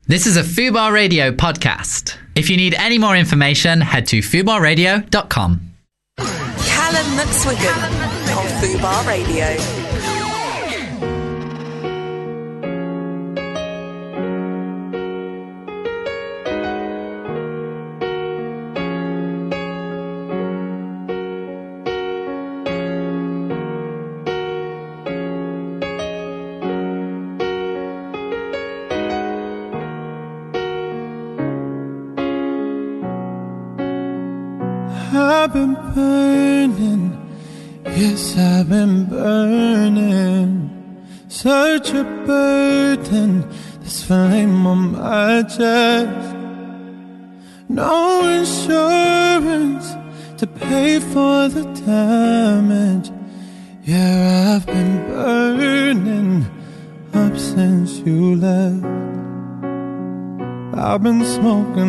This is a Fubar Radio podcast. If you need any more information, head to fubarradio.com. Callum McSwiggan on Fubar Radio. I've been burning, yes, I've been burning. Such a burden, this flame on my chest. No insurance to pay for the damage. Yeah, I've been burning up since you left. I've been smoking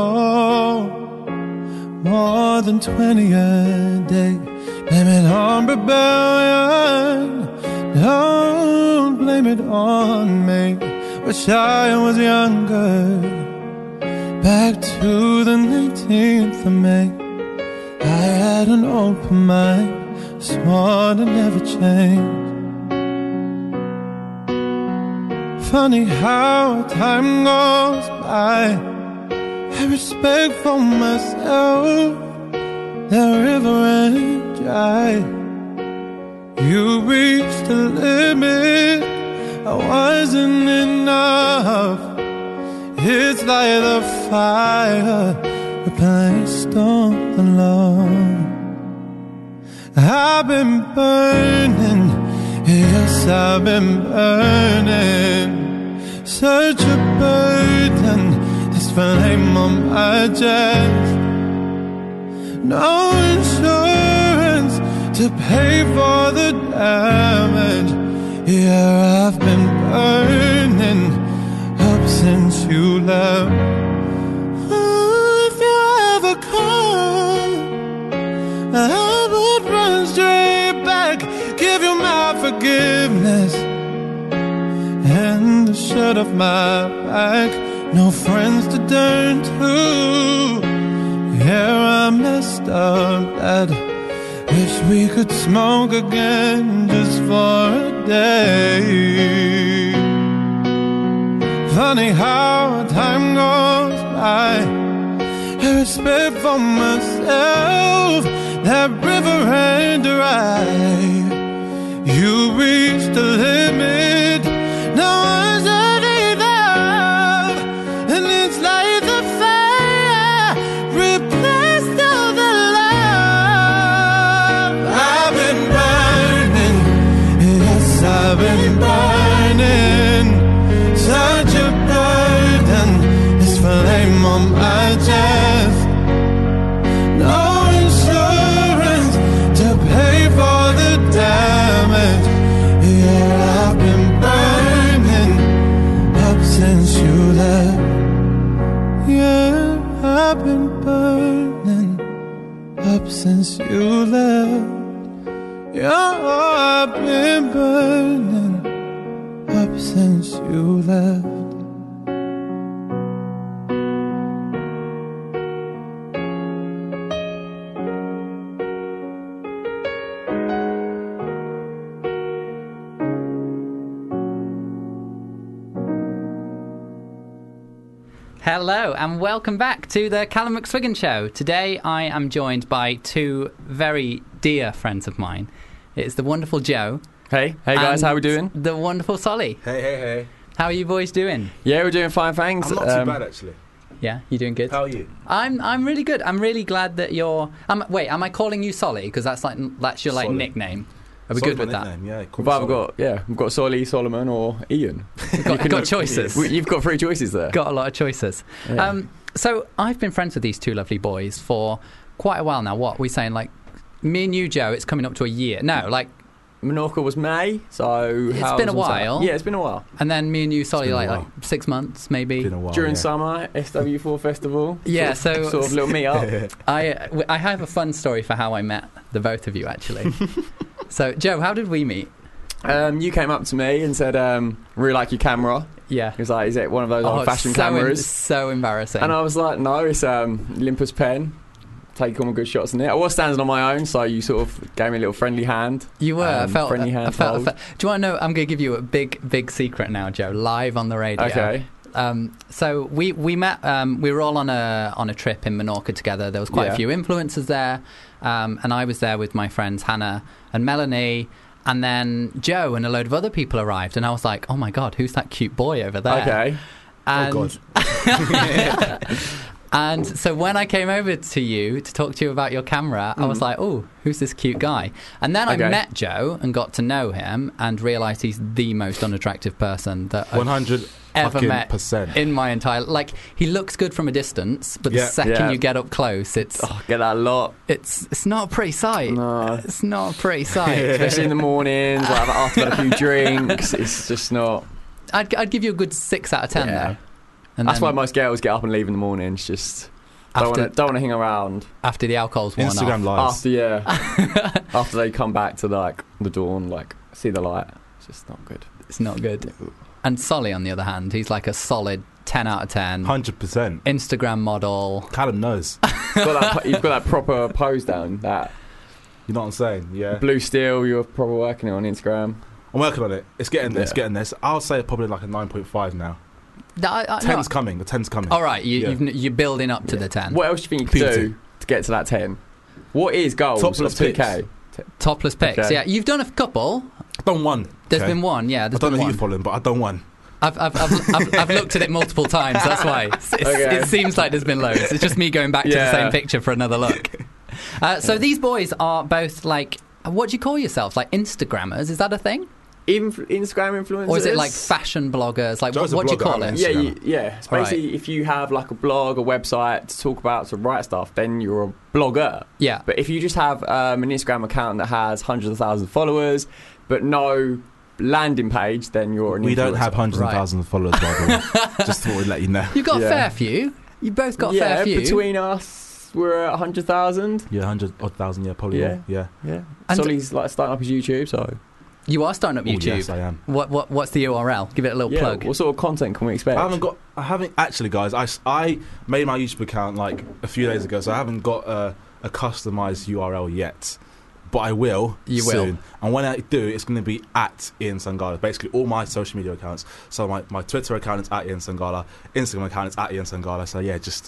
more than 20 a day. Blame it on rebellion, don't blame it on me. Wish I was younger, back to the 19th of May. I had an open mind, swore to never change. Funny how time goes by, have respect for myself. The river ain't dry. You reached the limit, I wasn't enough. It's like the fire replaced all the love. I've been burning, yes, I've been burning. Such a burden, this flame on my chest. No insurance to pay for the damage. Yeah, I've been burning up since you left. Oh, if you ever come, I would run straight back, give you my forgiveness and the shirt off my back. No friends to turn to. Yeah, I messed up that. Wish we could smoke again just for a day. Funny how time goes by, I respect for myself. That river ain't dry. You reached the limit, now I need love. And it's like the fire replaced all the love. I've been burning, yes, I've been burning. Such a burden, this flame on my chest. No insurance to pay for the damage. Yeah, I've been burning up since you left. Yeah, I've been burning up since you left. Yeah, I've been burning up since you left. Hello and welcome back to the Callum McSwiggan Show. Today I am joined by two very dear friends of mine. It's the wonderful Joe. Hey guys, how we doing? The wonderful Solly. Hey. How are you boys doing? Yeah, we're doing fine, thanks. I'm not too bad, actually. Yeah, you doing good? How are you? I'm really good. I'm really glad that you're... wait, am I calling you Solly? Because that's your like Solly. nickname. Are we good with that? Yeah, We've got Solly, Solomon, or Ian. We've got choices. You've got three choices there. Got a lot of choices. Yeah. So I've been friends with these two lovely boys for quite a while now. What are we saying? Like, me and you, Joe, it's coming up to a year. No, like... Menorca was May, so... It's been a while. Yeah, it's been a while. And then me and you, Solly, been a like while. 6 months, maybe. Been a while, During yeah. summer, SW4 Festival. Yeah, sort of little meet up. I have a fun story for how I met the both of you, actually. So, Joe, how did we meet? You came up to me and said, really like your camera. Yeah. He was like, "Is it one of those Oh, old-fashioned so cameras?" so embarrassing. And I was like, "No, it's Olympus pen. Take all my good shots in it." I was standing on my own, so you sort of gave me a little friendly hand. You were. I felt. friendly hand hold. Do you want to know? I'm going to give you a big secret now, Joe. Live on the radio. Okay. So we met. We were all on a trip in Menorca together. There was quite a few influencers there, and I was there with my friends Hannah and Melanie. And then Joe and a load of other people arrived, and I was like, "Oh my god, who's that cute boy over there?" Okay. And, Oh God. And so when I came over to you to talk to you about your camera, I was like, "Oh, who's this cute guy?" And then I met Joe and got to know him and realised he's the most unattractive person that I've 100 ever met percent. in my entire. Like, he looks good from a distance, but the second you get up close, it's Get that a lot. it's not a pretty sight. No. It's not a pretty sight. Especially in the mornings, like after I've had a few drinks. It's just not. I'd give you a good 6 out of 10 though. And That's then why most girls get up and leave in the mornings. Just don't want to hang around. after the alcohol's worn Instagram off. lives. After they come back to like the dawn, like see the light. It's just not good. It's not good. And Solly, on the other hand, he's like a solid 10 out of 10. 100%. Instagram model. Callum knows. You've got that proper pose down. That You know what I'm saying? Yeah. blue steel. You're probably working it on Instagram. I'm working on it. It's getting there. It's Yeah. getting there. I'll say probably like a 9.5 now. No, 10's coming. The 10's coming. all right, Yeah. you're building up to the 10. What else do you think you could Puberty. do to get to that 10? What is goals Topless of 2K? Topless pics. Okay. Yeah, you've done a couple. I've done one. There's okay? been one. Yeah, I there's don't been know who one. you're following, but I've done one. I've looked at it multiple times. That's why it seems like there's been loads. It's just me going back to the same picture for another look. So these boys are both like, what do you call yourselves? Like Instagrammers? Is that a thing? Even Instagram influencers? Or is it like fashion bloggers? Like Joe's a what do you blogger call on it? Instagram. Yeah. It's basically if you have like a blog, a website to talk about, to write stuff, then you're a blogger. Yeah. But if you just have an Instagram account that has hundreds of thousands of followers, but no landing page, then you're an influencer. We don't have hundreds Right. of thousands of followers, by the way. Just thought we'd let you know. You've got a Yeah. fair few. You both got a fair few. Between us, we're at 100,000. Yeah, 100 odd thousand, yeah, probably. Yeah. Yeah. Yeah. And- Solly's like starting up his YouTube, so You are starting up Oh, YouTube. yes, I am. What's the URL? Give it a little plug. What sort of content can we expect? I haven't actually, guys. I made my YouTube account like a few days ago, so I haven't got a customized URL yet. But I will You will. soon. And when I do, it's going to be at Ian Sangala. Basically, all my social media accounts. So my Twitter account is at Ian Sangala. Instagram account is at Ian Sangala. So yeah, just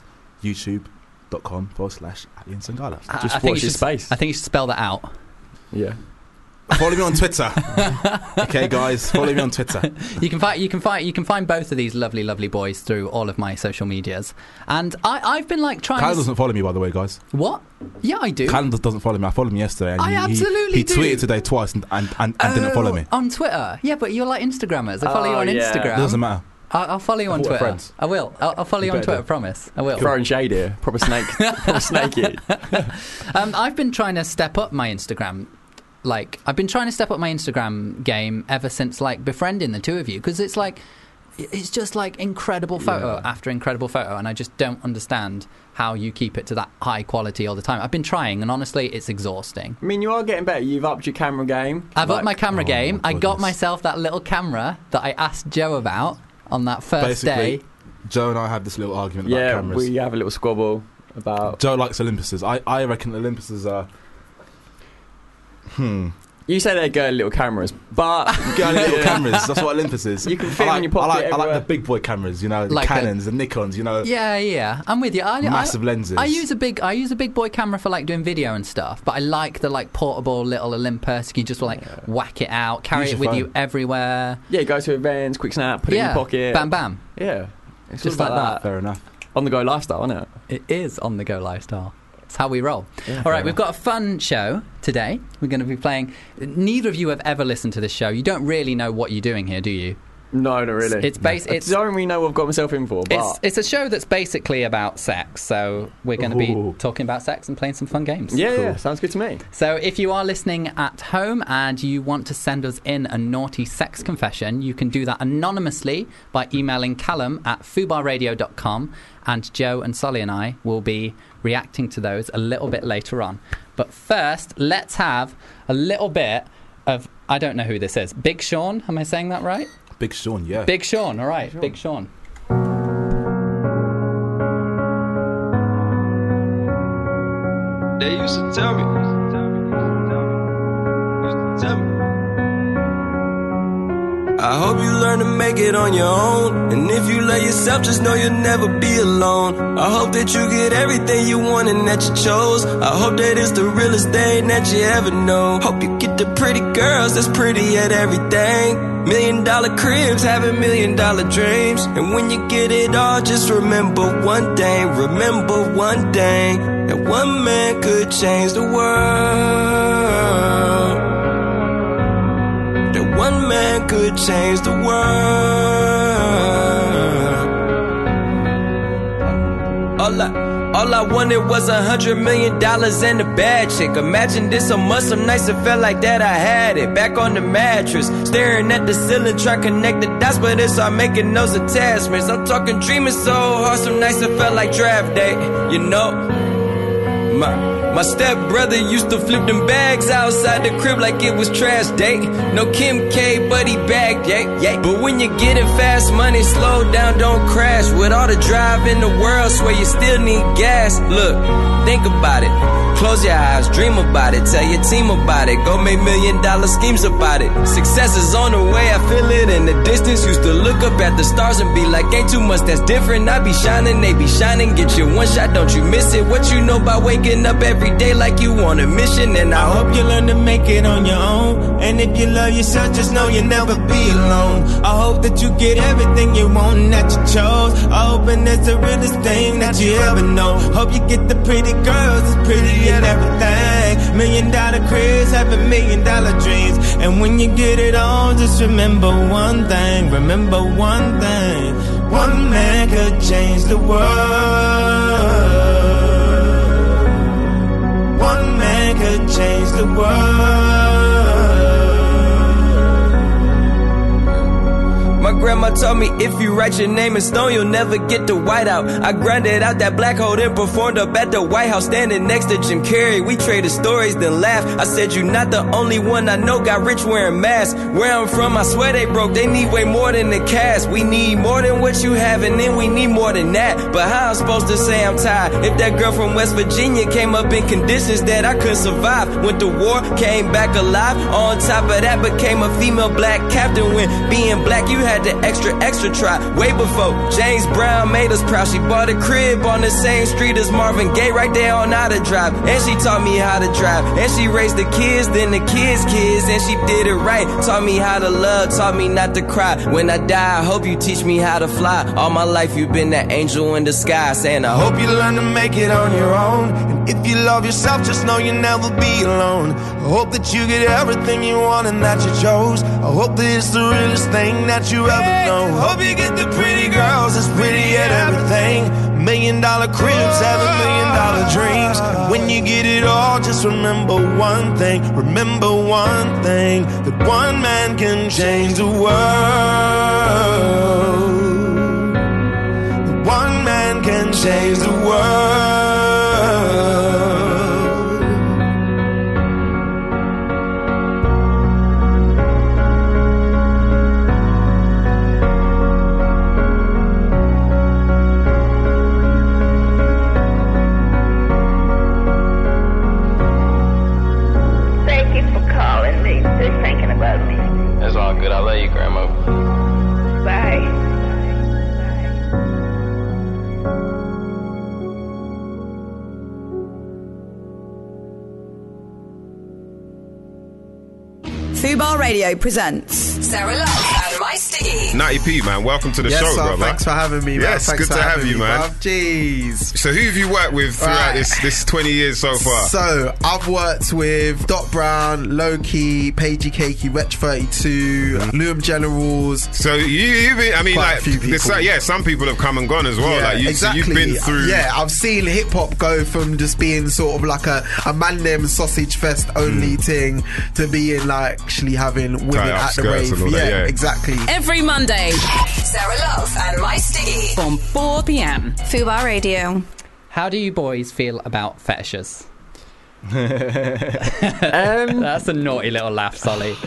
youtube.com/at Ian Sangala. Just I think watch you his should- space. I think you should spell that out. Yeah. Follow me on Twitter. Okay, guys, follow me on Twitter. You can find both of these lovely boys through all of my social medias. And I've been like trying. Callum doesn't follow me, by the way, guys. What? Yeah, I do. Callum doesn't follow me. I followed him yesterday. And I absolutely he do. tweeted today twice and didn't follow me. On Twitter. Yeah, but you're like Instagrammers. I follow you on yeah. Instagram. It doesn't matter. I'll follow you on We're Twitter. friends. I will. I'll follow you on better Twitter. do. Promise. I will. Throwing shade here. Proper snake. Proper snakey. I've been trying to step up my Instagram. Like, I've been trying to step up my Instagram game ever since, like, befriending the two of you. Because it's like, it's just like incredible photo after incredible photo. And I just don't understand how you keep it to that high quality all the time. I've been trying, and honestly, it's exhausting. I mean, you are getting better. You've upped your camera game. I've upped my camera Oh, game. my I got goodness. myself that little camera that I asked Joe about on that first Basically, day. Joe and I had this little argument about Yeah, cameras. we have a little squabble about. Joe likes Olympuses. I reckon Olympuses are... You say they're girly little cameras, but Girly little cameras. That's what Olympus is. You can fit 'em in your pocket I like everywhere. the big boy cameras, you know, the Like Canons, the Nikons, you know, Yeah, I'm with you. massive lenses. I use a big boy camera for like doing video and stuff, but I like the like portable little Olympus. You can just like whack it out, carry Use it your with phone. you everywhere. yeah, go to events, quick snap, put it in Yeah, your pocket. bam bam. Yeah, it's Just all about like that. Fair enough. On the go lifestyle, isn't it? It is on the go lifestyle. It's how we roll. Yeah, All right, fair we've got a fun show today. We're going to be playing. Neither of you have ever listened to this show. You don't really know what you're doing here, do you? No, not really. It's based. I It's don't really know what I've got myself in for, but it's a show that's basically about sex. So we're going to be Ooh. talking about sex and playing some fun games. yeah, sounds good to me. So if you are listening at home and you want to send us in a naughty sex confession, you can do that anonymously by emailing Callum at fubarradio.com, and Joe and Solly and I will be reacting to those a little bit later on. But first, let's have a little bit of, I don't know who this is, Big Sean, am I saying that right? Big Sean, yeah. Big Sean, all right. Big Sean. They used to tell me. I hope you learn to make it on your own. And if you love yourself, just know you'll never be alone. I hope that you get everything you want and that you chose. I hope that it's the realest thing that you ever know. Hope you get the pretty girls that's pretty at everything. $1 million cribs, having $1 million dreams. And when you get it all, just remember one thing. Remember one thing. That one man could change the world. That one man could change the world. All I wanted was $100 million and a bad chick. Imagine this a month, some nights it felt like that I had it. Back on the mattress, staring at the ceiling, trying to connect the dots, but it's all making those attachments. I'm talking dreaming so hard, some nights it felt like draft day. You know, my stepbrother used to flip them bags outside the crib like it was trash day. No Kim K, but he bagged, yeah. But when you're getting fast money, slow down, don't crash. With all the drive in the world, swear you still need gas. Look, think about it. Close your eyes, dream about it. Tell your team about it. Go make $1 million schemes about it. Success is on the way, I feel it in the distance. Used to look up at the stars and be like, ain't too much that's different. I be shining, they be shining. Get your one shot, don't you miss it. What you know about waking up every day like you on a mission. And I hope you learn to make it on your own. And if you love yourself, just know you'll never be alone. I hope that you get everything you want and that you chose. I hope and that's the realest thing that you ever know. Hope you get the pretty girls, it's pretty and everything. $1 million cribs, having $1 million dreams. And when you get it on, just remember one thing. Remember one thing. One man could change the world. One man could change the world. My grandma told me if you write your name in stone, you'll never get the white out. I grinded out that black hole, then performed up at the White House, standing next to Jim Carrey. We traded stories, then laughed. I said, you're not the only one I know got rich wearing masks. Where I'm from, I swear they broke. They need way more than the cash. We need more than what you have, and then we need more than that. But how I'm supposed to say I'm tired if that girl from West Virginia came up in conditions that I couldn't survive? Went to war, came back alive. On top of that, became a female black captain. When being black, you had the extra try. Way before James Brown made us proud. She bought a crib on the same street as Marvin Gaye, right there on how to drive. And she taught me how to drive. And she raised the kids, then the kids' and she did it right. Taught me how to love, taught me not to cry. When I die, I hope you teach me how to fly. All my life you've been that angel in the sky, saying I hope you learn to make it on your own. And if you love yourself, just know you'll never be alone. I hope that you get everything you want and that you chose. I hope that it's the realest thing that you ever know. Hope you get the pretty girls that's pretty at everything. $1 million cribs, having $1 million dreams. When you get it all, just remember one thing. Remember one thing. That one man can change the world. That one man can change the world. Good. I love you, Grandma. Bye. Fubar Radio presents Sarah Love and My Sticky. Natty P, man, welcome to the show, brother. Thanks for having me, man. Yes, good to have you, man. Jeez. So who have you worked with throughout this 20 years so far? So I've worked with Doc Brown, Loki, Pagey Cakey, Wretch 32, Luam Generals. So you've been, I mean, like, some people have come and gone as well. Yeah, like exactly. So you've been through. Yeah, I've seen hip hop go from just being sort of like a man them sausage fest only thing to being like actually having women at the rave. Yeah, exactly. Every Monday, Sarah Love and My Sticky from 4 p.m. Fubar Radio. How do you boys feel about fetishes? That's a naughty little laugh, Solly.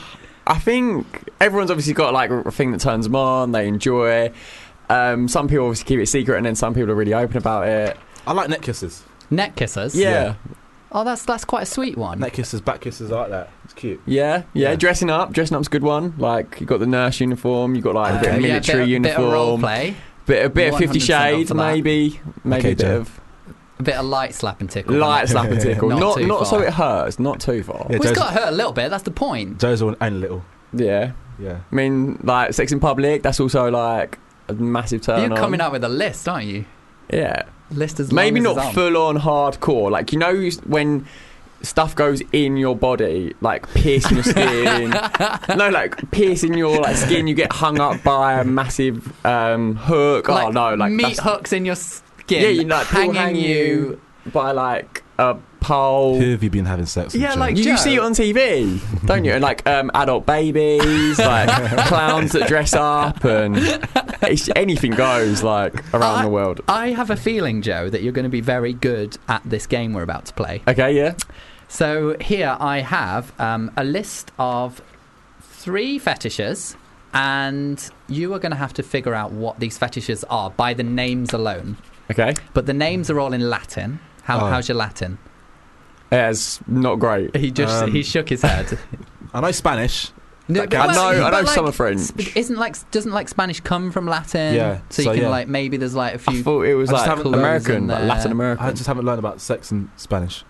I think everyone's obviously got like a thing that turns them on, they enjoy. Some people obviously keep it secret, and then some people are really open about it. I like neck kisses. Neck kisses? Yeah. Oh, that's quite a sweet one. Neck kisses, back kisses, I like that. It's cute. Yeah. Dressing up's a good one. Like, you got the nurse uniform, you got like a bit of military uniform. Bit of role play. A bit of 50 Shades, maybe okay, a bit of light slap and tickle. Light slap and tickle. Not so it hurts, not too far. Yeah, it's got to hurt a little bit, that's the point. Joe's only a little. Yeah. I mean, like, sex in public, that's also like a massive turn on. You're coming up with a list, aren't you? Yeah. List as long maybe as not full on hardcore. Like, you know when stuff goes in your body, like piercing your skin. No, like piercing your like skin. You get hung up by a massive hook. Like, oh no, like meat hooks in your skin. Yeah, you like hanging you by like a pole. Who have you been having sex with? Yeah, like you see it on TV, don't you? And like adult babies, like clowns that dress up, and anything goes like around the world. I have a feeling, Joe, that you're going to be very good at this game we're about to play. Okay, yeah. So here I have a list of 3 fetishes, and you are going to have to figure out what these fetishes are by the names alone. Okay. But the names are all in Latin. How's your Latin? It's not great. He shook his head. I know Spanish. No, I know some French. Doesn't Spanish come from Latin? Yeah. So you can like maybe there's like a few. I thought it was like American, like Latin American. I just haven't learned about sex in Spanish.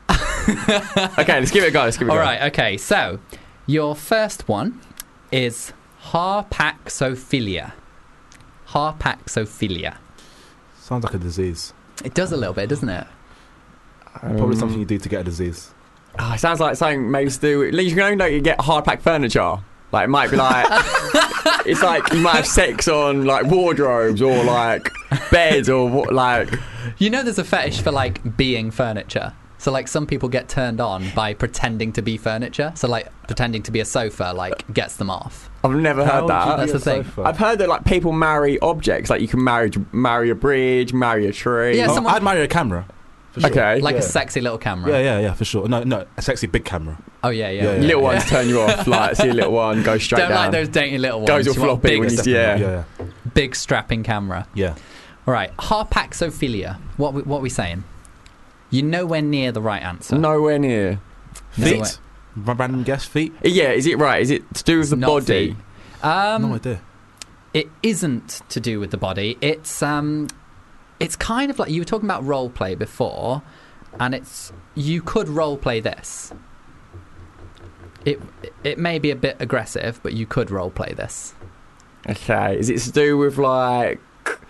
Okay, let's give it a go. All right. Okay. So your first one is harpaxophilia. Harpaxophilia. Sounds like a disease. It does a little bit, doesn't it? Probably something you do to get a disease. Oh, it sounds like something maybe to do with... You can only know you get hard pack furniture. Like, it might be like... it's like you might have sex on, like, wardrobes or, like, beds or, like... You know there's a fetish for, like, being furniture. So, like, some people get turned on by pretending to be furniture. So, like, pretending to be a sofa, like, gets them off. I've never heard that. That's the thing. Sofa? I've heard that, like, people marry objects. Like, you can marry a bridge, marry a tree. Yeah, I'd marry a camera. For sure. Okay. Like a sexy little camera. Yeah, for sure. No, a sexy big camera. Oh, yeah. Little ones turn you off. Like, see a little one, go straight down. Don't like those dainty little ones. Goes all floppy when you see big strapping camera. Yeah. All right, harpaxophilia. What are we saying? You're nowhere near the right answer. Nowhere near. Feet? Random guess, feet? Yeah, is it right? Is it to do with the body? No idea. It isn't to do with the body. It's kind of like you were talking about role play before, and you could role play this. It may be a bit aggressive, but you could role play this. Okay, is it to do with like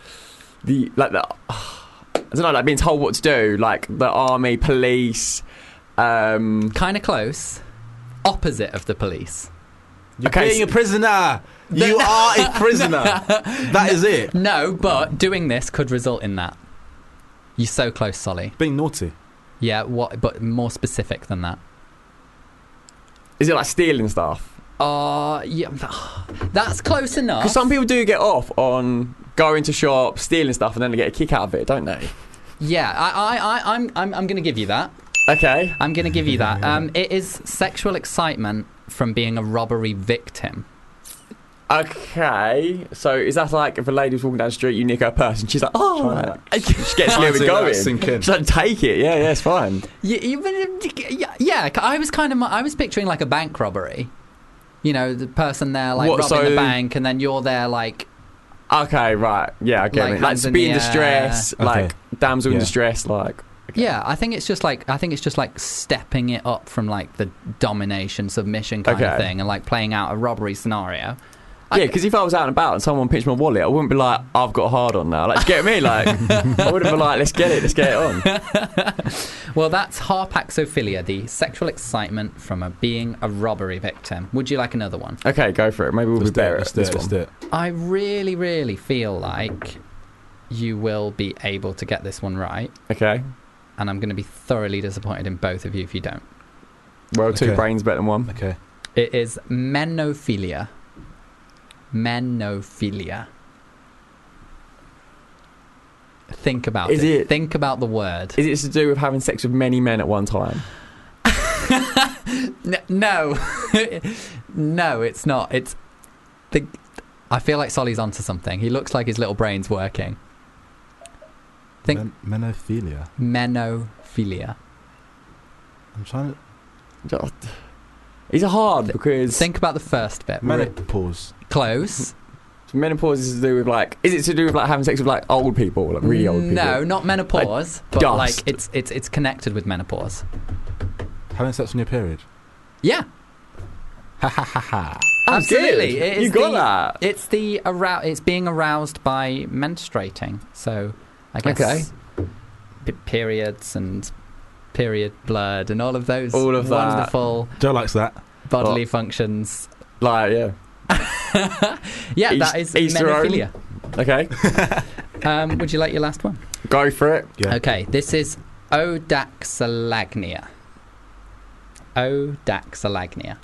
I don't know, like being told what to do, like the army, police? Kind of close. Opposite of the police. You're being a prisoner. You are a prisoner. That is it. No, but doing this could result in that. You're so close, Solly. Being naughty. Yeah, but more specific than that. Is it like stealing stuff? Yeah, that's close enough. Because some people do get off on going to shops, stealing stuff, and then they get a kick out of it, don't they? Yeah, I'm going to give you that. Okay. I'm going to give you that. It is sexual excitement from being a robbery victim. Okay, so is that like if a lady's walking down the street, you nick her purse and she's like, oh, she gets a little bit going. She's like, take it, yeah, it's fine. Yeah, I was picturing like a bank robbery. You know, the person there like robbing the bank, and then you're there like. Okay, right, yeah, I get it. Like to be in distress, like damsel in distress, like. Okay. Yeah, I think it's just like stepping it up from like the domination, submission kind of thing, and like playing out a robbery scenario. Yeah, because if I was out and about and someone pinched my wallet, I wouldn't be like, I've got a hard on now. Like, get me? Like, I would have been like, let's get it on. Well, that's harpaxophilia, the sexual excitement from being a robbery victim. Would you like another one? Okay, go for it. Maybe we'll be better at this one. I really, really feel like you will be able to get this one right. Okay. And I'm going to be thoroughly disappointed in both of you if you don't. Well, two brains better than one. Okay. It is menophilia. Menophilia. Think about it. Think about the word. Is it to do with having sex with many men at one time? No. No, it's not. I feel like Solly's onto something. He looks like his little brain's working. Menophilia. Menophilia. I'm trying to... These are hard because... Think about the first bit. Menopause. Close. Menopause is to do with like... Is it to do with like having sex with like old people? Like really old people? No, not menopause. Like but dust. like it's connected with menopause. Having sex on your period? Yeah. Ha ha ha ha. Absolutely. It is You got that. It's it's being aroused by menstruating. So I guess periods and period blood and all of those wonderful Joe likes that. bodily functions. Like, yeah. Yeah, that is menophilia. Okay. Would you like your last one? Go for it. Yeah. Okay, this is Odaxalagnia. Odaxalagnia.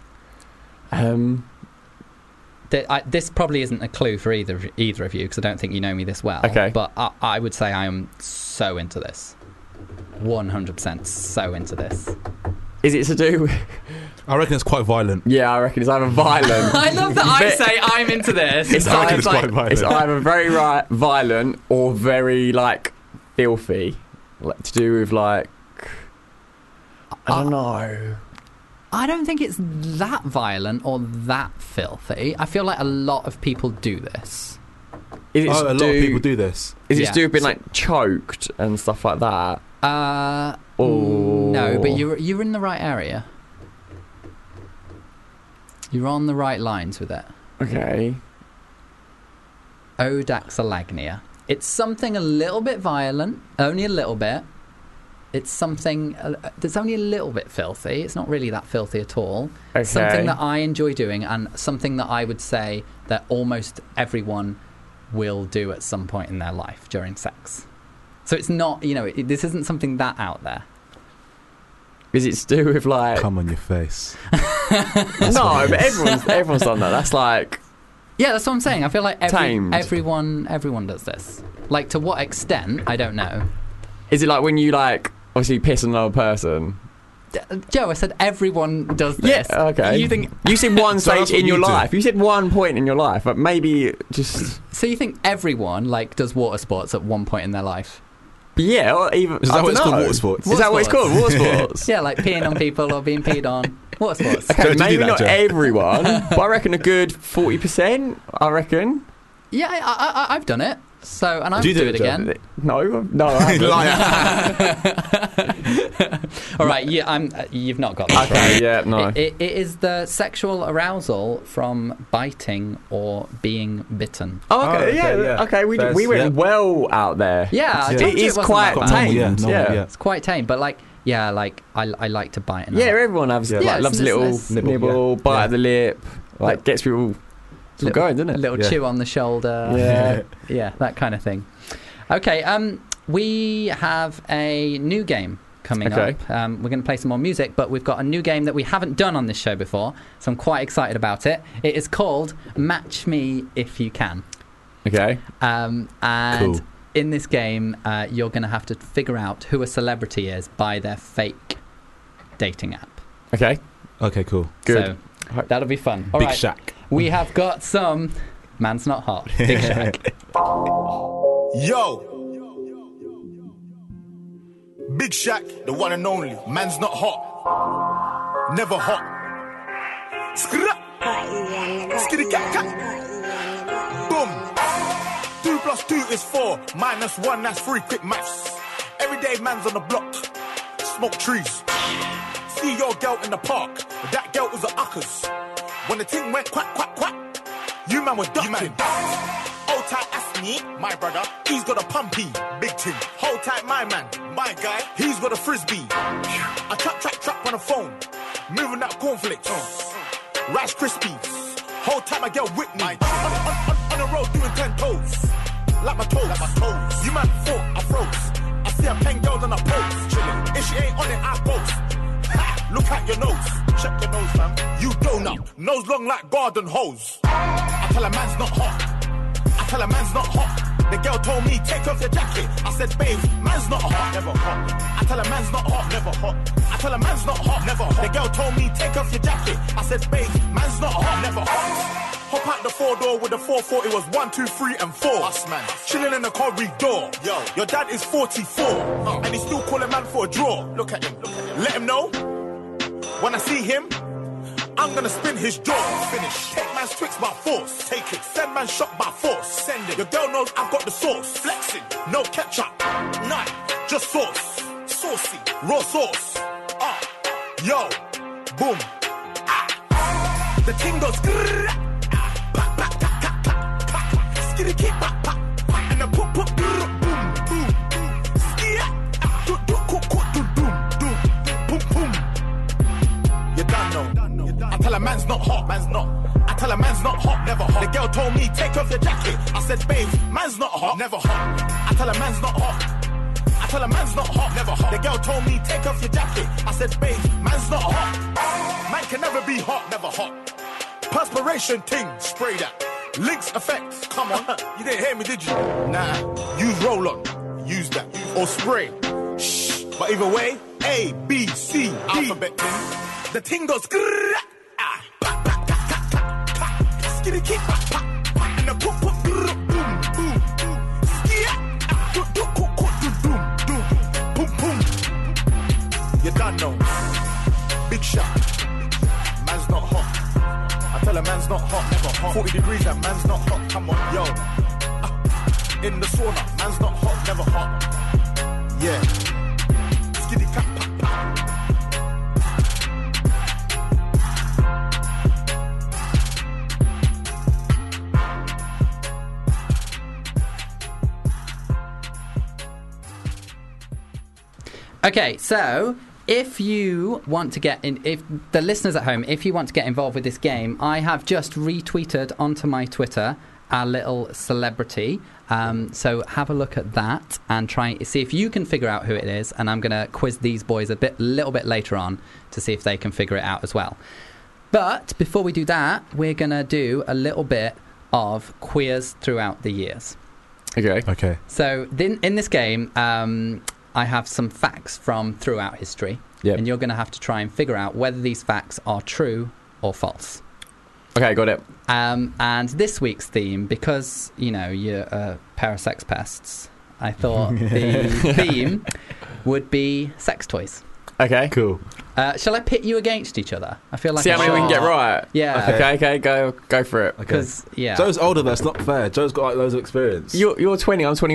This probably isn't a clue for either of you because I don't think you know me this well. Okay. But I would say I am so into this. 100% so into this. Is it to do... I reckon it's quite violent. Yeah, I reckon it's either violent... I love that I say I'm into this. It's quite violent. It's either very violent or very, like, filthy. Like, to do with, like... I don't know. I don't think it's that violent or that filthy. I feel like a lot of people do this. A lot of people do this. Is it to do with being, like, choked and stuff like that? No, but you're in the right area. You're on the right lines with it. Okay. Odaxalagnia. It's something a little bit violent, only a little bit. It's something that's only a little bit filthy. It's not really that filthy at all. Okay. Something that I enjoy doing and something that I would say that almost everyone will do at some point in their life during sex. So it's not, this isn't something that out there. Is it to do with, like... Come on your face. No, but everyone's done that. That's like... Yeah, that's what I'm saying. I feel like tamed. everyone does this. Like, to what extent, I don't know. Is it like when you, like, obviously piss on another person? Joe, I said everyone does this. Yeah, okay. You said one stage in your life. You said one point in your life, but maybe just... So you think everyone, like, does water sports at one point in their life? Yeah, or even... Is that what it's called, water sports? Is that what it's called, water sports? Yeah, like peeing on people or being peed on. Water sports. Okay, maybe not everyone, but I reckon a good 40%, I reckon. Yeah, I've done it. So, and I would do it again. No, I haven't. All right, you've not got that. Okay, yeah, no. It is the sexual arousal from biting or being bitten. Oh, okay, yeah. Okay, we went well out there. Yeah, it is quite tame. Yeah, it's quite tame, but like I like to bite. And everyone loves a little nibble, bite of the lip, like gets people. Going, doesn't it? A little chew on the shoulder. Yeah, that kind of thing. Okay, we have a new game coming up. We're going to play some more music, but we've got a new game that we haven't done on this show before, so I'm quite excited about it. It is called Match Me If You Can. Okay. And cool. In this game, you're going to have to figure out who a celebrity is by their fake dating app. Okay. Okay, cool. Good. So that'll be fun. Big Shaq. We have got some Man's Not Hot. Big Shaq. Yo. Big Shaq, the one and only. Man's not hot. Never hot. Skitty cat cat. Boom. 2 + 2 is 4. -1, that's 3. Quick maths. Every day man's on the block. Smoke trees. See your girl in the park. That girl was a uckers. When the thing went quack, quack, quack, you man were ducking. Hold tight, ask me, my brother. He's got a pumpy, big thing. Hold tight, my man, my guy. He's got a frisbee. I trap on the phone. Moving that cornflakes. Rice Krispies. Hold tight, my girl with me. On the road doing 10 toes. Like my toes. You man thought I froze. I see a pen girl on a pose. Chillin'. If she ain't on it, I post. Look at your nose. Check your nose, fam. You donut. Nose long like garden hose. I tell a man's not hot. I tell a man's not hot. The girl told me, take off your jacket. I said, babe, man's not hot, never hot. I tell her man's not hot, never hot. I tell her man's not hot, never hot. The girl told me, take off your jacket. I said, babe, man's not hot, never hot. Hop out the 4-door with the 440, it was 1, 2, 3, and 4. Us, man. Chilling in the corridor. Yo, your dad is 44, and he's still calling man for a draw. Look at him. Let him know, when I see him, I'm gonna spin his jaw. Finish. Take man's Twix by force. Take it. Send man shot by force. Send it. Your girl knows I've got the sauce. Flexing. No ketchup. None. Just sauce. Saucy. Raw sauce. Yo. Boom. The ting goes grrr. Skitty keep pop pop. And the poop poop grrr. Boom. Boom. Skia. Do do cook cook do boom. Do. Boom boom. You done know. I tell her man's not hot, man's not. I tell her man's not hot, never hot. The girl told me, take off your jacket. I said, babe, man's not hot, never hot. I tell her man's not hot. I tell her man's not hot, never hot. The girl told me, take off your jacket. I said, babe, man's not hot. Man can never be hot, never hot. Perspiration ting, spray that. Lynx effects, come on. You didn't hear me, did you? Nah, use roll-on. Use that. Or spray. Shh. But either way, A, B, C, D. Alphabet ting. The ting goes grrrr, skitty keep pop pop, and the poop poop grrrr, boom boom, skia, do do cook cook do boom boom. You done know. Big shot. Man's not hot. I tell a man's not hot, never hot. 40 degrees and man's not hot. Come on, yo. In the sauna, man's not hot, never hot. Yeah. Skitty cat pop pop. Okay, so if you want to get in, if the listeners at home, if you want to get involved with this game, I have just retweeted onto my Twitter our little celebrity. So have a look at that and try see if you can figure out who it is. And I'm going to quiz these boys a little bit later on to see if they can figure it out as well. But before we do that, we're going to do a little bit of queers throughout the years. Okay. So in this game, I have some facts from throughout history, and you're going to have to try and figure out whether these facts are true or false. Okay, got it. And this week's theme, because, you know, you're a pair of sex pests, I thought the theme would be sex toys. Okay. Cool. Shall I pit you against each other? I feel like see how many we can get right. Yeah. Okay, go for it. Because Joe's older, but it's not fair. Joe's got like loads of experience. You're 20, I'm 21.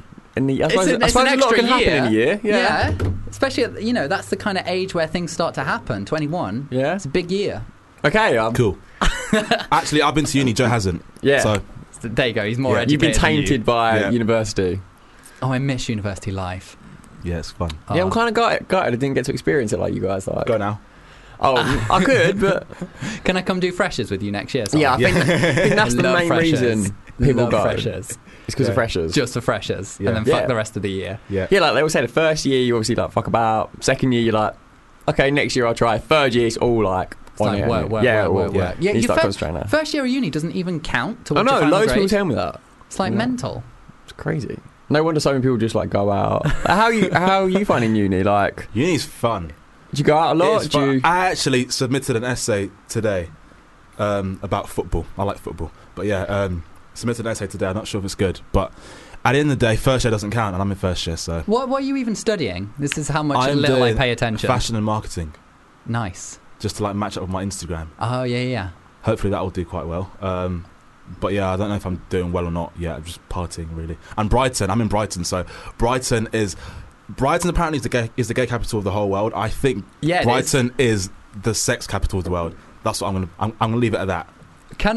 I suppose it's a lot extra can happen in a year. Yeah. Especially, you know, that's the kind of age where things start to happen. 21. Yeah. It's a big year. Okay. Cool. Actually, I've been to uni. Joe hasn't. Yeah. So there you go. He's more educated. You've been tainted by university. Oh, I miss university life. Yeah, it's fun. Yeah, I'm kind of gutted I didn't get to experience it like you guys. Like. Go now. Oh, I could, but can I come do freshers with you next year? Yeah, I think that's the main reason people go. Freshers. It's because of freshers. Just for freshers, and then fuck the rest of the year. Yeah, like they always say, the first year you obviously like fuck about. Second year you're like, okay, next year I'll try. Third year it's all like. It's like work. Yeah, you start concentrating. First year of uni doesn't even count towards your final grade. Loads of people tell me that. It's like mental. It's crazy. No wonder so many people just like go out. How are you finding uni? Like uni's fun. Did you go out a lot? I actually submitted an essay today about football. I like football, but submitted an essay today. I'm not sure if it's good, but at the end of the day, first year doesn't count, and I'm in first year. So what are you even studying? This is how much little I pay attention. Fashion and marketing. Nice. Just to like match up with my Instagram. Oh yeah. Hopefully that will do quite well. But yeah, I don't know if I'm doing well or not yet. I'm just partying really. And Brighton, I'm in Brighton, so Brighton apparently is the gay capital of the whole world. I think Brighton is the sex capital of the world. That's what I'm gonna leave it at that. Can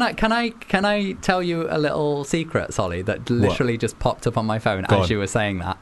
I tell you a little secret, Solly, that literally just popped up on my phone as you were saying that?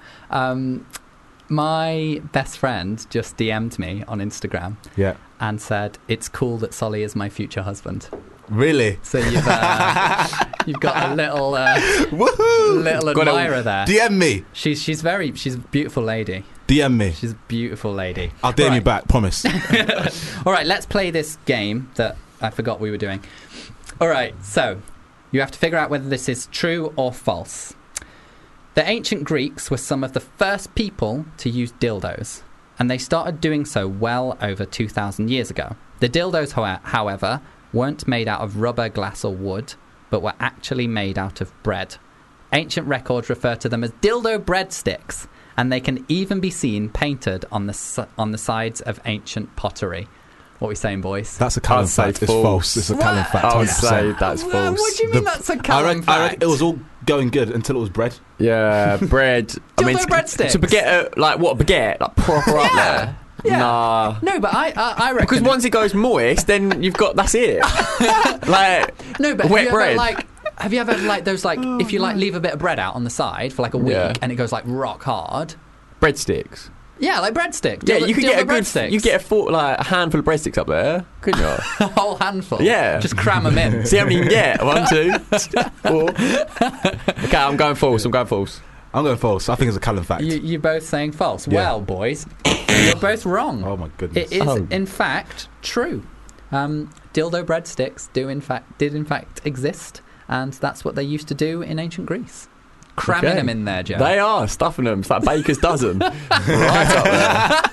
My best friend just DM'd me on Instagram and said, it's cool that Solly is my future husband. Really? So you've got a little admirer there. DM me. She's a beautiful lady. DM me. She's a beautiful lady. I'll DM you back, promise. All right, let's play this game that I forgot we were doing. All right, so you have to figure out whether this is true or false. The ancient Greeks were some of the first people to use dildos, and they started doing so well over 2,000 years ago. The dildos, however, weren't made out of rubber, glass or wood, but were actually made out of bread. Ancient records refer to them as dildo breadsticks, and they can even be seen painted on the sides of ancient pottery. What are we saying, boys? That's a Callum fact. It's false. It's a Callum fact. I would say that's false. What do you mean that's a Callum fact? I reckon it was all going good until it was bread. Yeah, bread. Dildo breadsticks. To baguette, like what? Baguette, like proper up there. Yeah. Nah. No, but I reckon... Because once it goes moist, then you've got... That's it. Like, no, but wet bread. Have you ever, like, those, like, if you, like, leave a bit of bread out on the side for, like, a week and it goes, like, rock hard? Breadsticks. Yeah, like breadsticks. Yeah, you could get you get a handful of breadsticks up there, couldn't you? A whole handful? Yeah. Just cram them in. See how many you can get. 1, 2, 4. Okay, I'm going false. I'm going false. I think it's a Callum fact. You're both saying false. Yeah. Well, boys, you're both wrong. Oh, my goodness. It is, in fact, true. Dildo breadsticks did in fact exist, and that's what they used to do in ancient Greece. Cramming them in there, Joe. They are stuffing them. It's like baker's dozen. Right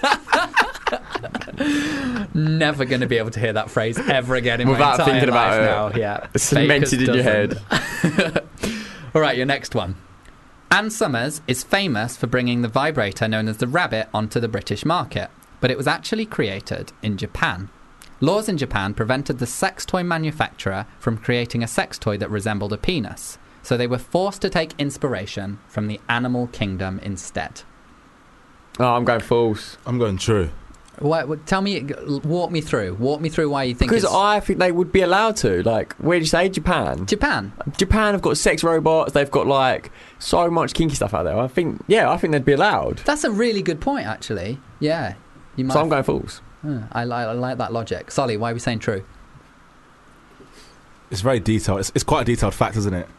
up there. Never going to be able to hear that phrase ever again in without my entire thinking life about now. Yeah, it's cemented in your head. All right, your next one. Ann Summers is famous for bringing the vibrator known as the Rabbit onto the British market, but it was actually created in Japan. Laws in Japan prevented the sex toy manufacturer from creating a sex toy that resembled a penis. So they were forced to take inspiration from the animal kingdom instead. Oh, I'm going false. I'm going true. Tell me, walk me through why you think. Because I think they would be allowed to. Like, where did you say? Japan have got sex robots. They've got like so much kinky stuff out there. I think they'd be allowed. That's a really good point, actually. Yeah, so I'm going false. I like that logic. Solly, why are we saying true? It's very detailed. It's quite a detailed fact, isn't it?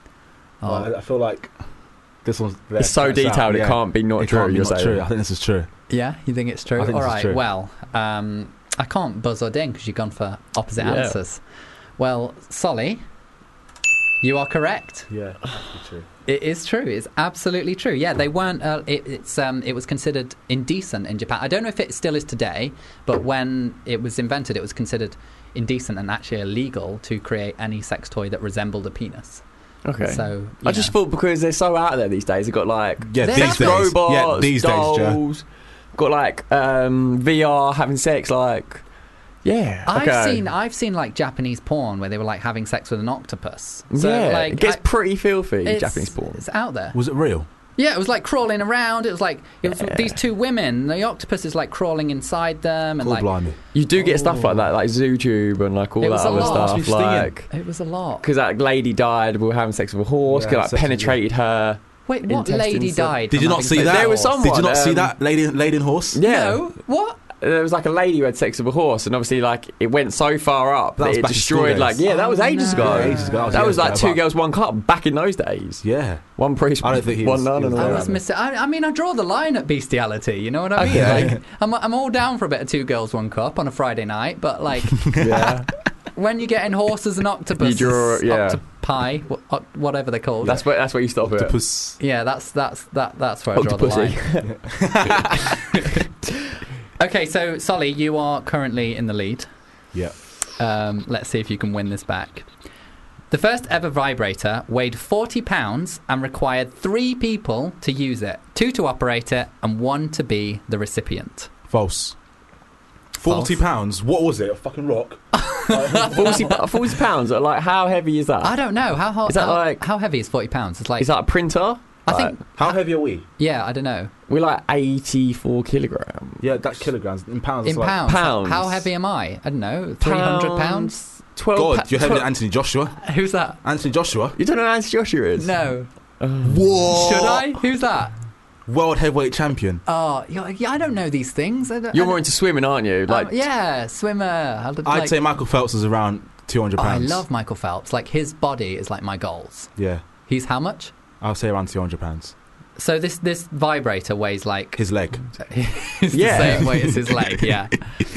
I feel like this one's... It's so detailed, it can't be not true. Can't be not true. I think this is true. Yeah, you think it's true? I think All this right, is true. Well, I can't buzz or ding because you've gone for opposite answers. Well, Solly, you are correct. Yeah, it's true. It is true. It's absolutely true. Yeah, they weren't... it was considered indecent in Japan. I don't know if it still is today, but when it was invented, it was considered indecent and actually illegal to create any sex toy that resembled a penis. Okay. So I just thought because they're so out there these days, they've got like these robots, these dolls, days, got like VR having sex, like I've seen like Japanese porn where they were like having sex with an octopus. So, like, it gets pretty filthy. Japanese porn. It's out there. Was it real? Yeah, it was like crawling around. It was these two women. The octopus is like crawling inside them, and blimey. You do get stuff like that, like ZooTube and like all that other stuff. Like it was a lot because that lady died. We were having sex with a horse. Like penetrated her. Wait, what lady died? Did you not see that? There was someone. Did you not see that lady in horse? Yeah. No. What? There was like a lady who had sex with a horse, and obviously like it went so far up that it destroyed. Like that was ages ago. That was like 2 girls, 1 cup back in those days. Yeah, one priest, I don't think one nun. I was missing. I mean, I draw the line at bestiality. You know what I mean? Like, I'm all down for a bit of 2 girls, 1 cup on a Friday night, but like, when you're getting horses and octopuses, octopi, whatever they're called. That's where you stop Octopus. it. Yeah, that's where I draw the line. Okay, so Solly, you are currently in the lead. Yeah. Let's see if you can win this back. The first ever vibrator weighed 40 pounds and required 3 people to use it, 2 to operate it and 1 to be the recipient. False. 40 pounds? What was it? A fucking rock? 40 pounds? Like, how heavy is that? I don't know. How heavy is 40 pounds? It's like, is that a printer? I think. How heavy are we? Yeah, I don't know. We're like 84 kilograms. Yeah, that's kilograms. In pounds. In pounds. How heavy am I? I don't know. 300 pounds? 12. God, you're heavier than Anthony Joshua. Who's that? Anthony Joshua. You don't know who Anthony Joshua is? No. What? Should I? Who's that? World heavyweight champion. Oh, yeah, I don't know these things. You're more into swimming, aren't you? Like, yeah, swimmer. I'd say Michael Phelps is around 200 pounds. I love Michael Phelps. Like, his body is like my goals. Yeah. He's how much? I'll say around 200 pounds. So this vibrator weighs like... his leg. It's the same weight as his leg, yeah.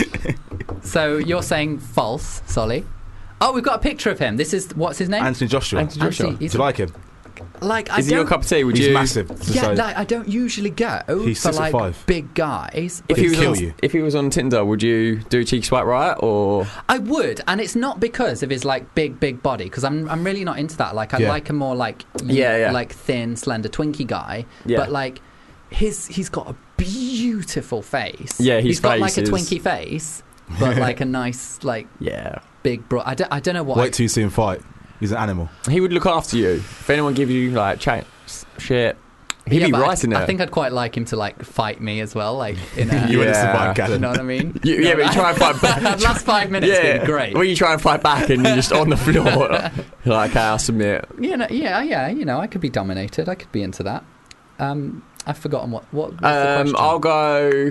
So you're saying false, Solly. Oh, we've got a picture of him. What's his name? Anthony Joshua. Anthony Joshua. Do you like him? Like, is he your cup of tea? He's massive. Yeah, like, I don't usually go for like big guys. If he was on Tinder, would you do a cheeky swipe right, or? I would, and it's not because of his like big body, because I'm really not into that. Like, I like a more like like thin, slender, twinky guy. Yeah. But like he's got a beautiful face. Yeah, he's got like a twinky face, but like a nice like big bro. I don't know what. Wait till you see him fight. He's an animal. He would look after you. If anyone gives you like shit, he'd be right in it. I think I'd quite like him to like fight me as well. Like in a, you wouldn't survive, Callum. You know what I mean? But you try and fight back. Last 5 minutes been great. Well, you try and fight back and you're just on the floor. Like, I'll submit. You know, I could be dominated. I could be into that. I've forgotten what was the question? I'll go.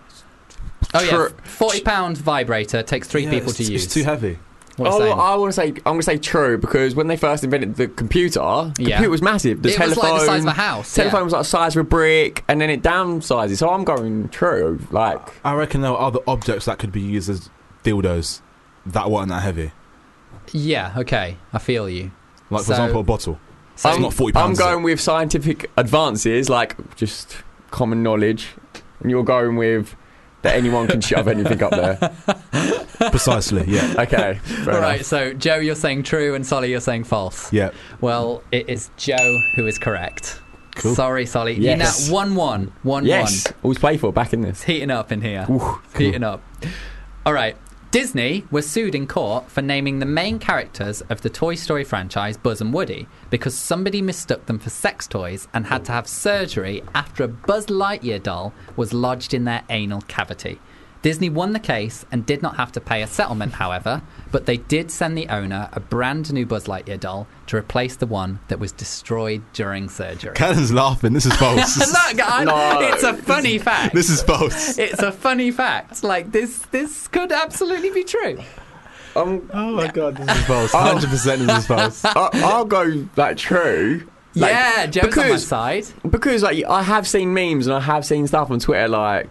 Oh yeah, £40 vibrator takes 3 people to use. It's too heavy. I'm going to say true, because when they first invented the computer was massive. It was like the size of a house. Telephone was like the size of a brick, and then it downsizes. So I'm going true. Like, I reckon there are other objects that could be used as dildos that weren't that heavy. Yeah. Okay. I feel you. Like, for example, a bottle. So it's not £40. I'm going with scientific advances, like just common knowledge, and you're going with that anyone can shove anything up there. Precisely, yeah. Okay. All right, so Joe, you're saying true, and Solly, you're saying false. Yeah. Well, it is Joe who is correct. Cool. Sorry, Solly. Yes. You're now 1-1. Yes. Always playful back in this. It's heating up in here. Ooh, cool. Heating up. All right. Disney was sued in court for naming the main characters of the Toy Story franchise Buzz and Woody because somebody mistook them for sex toys and had to have surgery after a Buzz Lightyear doll was lodged in their anal cavity. Disney won the case and did not have to pay a settlement, however, but they did send the owner a brand new Buzz Lightyear doll to replace the one that was destroyed during surgery. Callum's laughing. This is false. Look, it's a funny fact. This is false. It's a funny fact. Like, this could absolutely be true. Oh my God, this is false. 100% this is false. I'll go like true. Like, yeah, Joe's on my side. Because like I have seen memes and I have seen stuff on Twitter like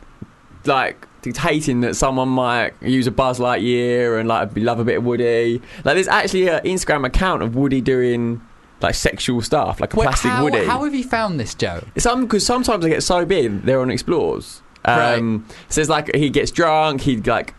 dictating that someone might use a Buzz Lightyear and like love a bit of Woody. Like, there's actually an Instagram account of Woody doing like sexual stuff, like a plastic Woody. How have you found this, Joe? Because sometimes they get so big they're on Explores. Right. So it's like he gets drunk, he like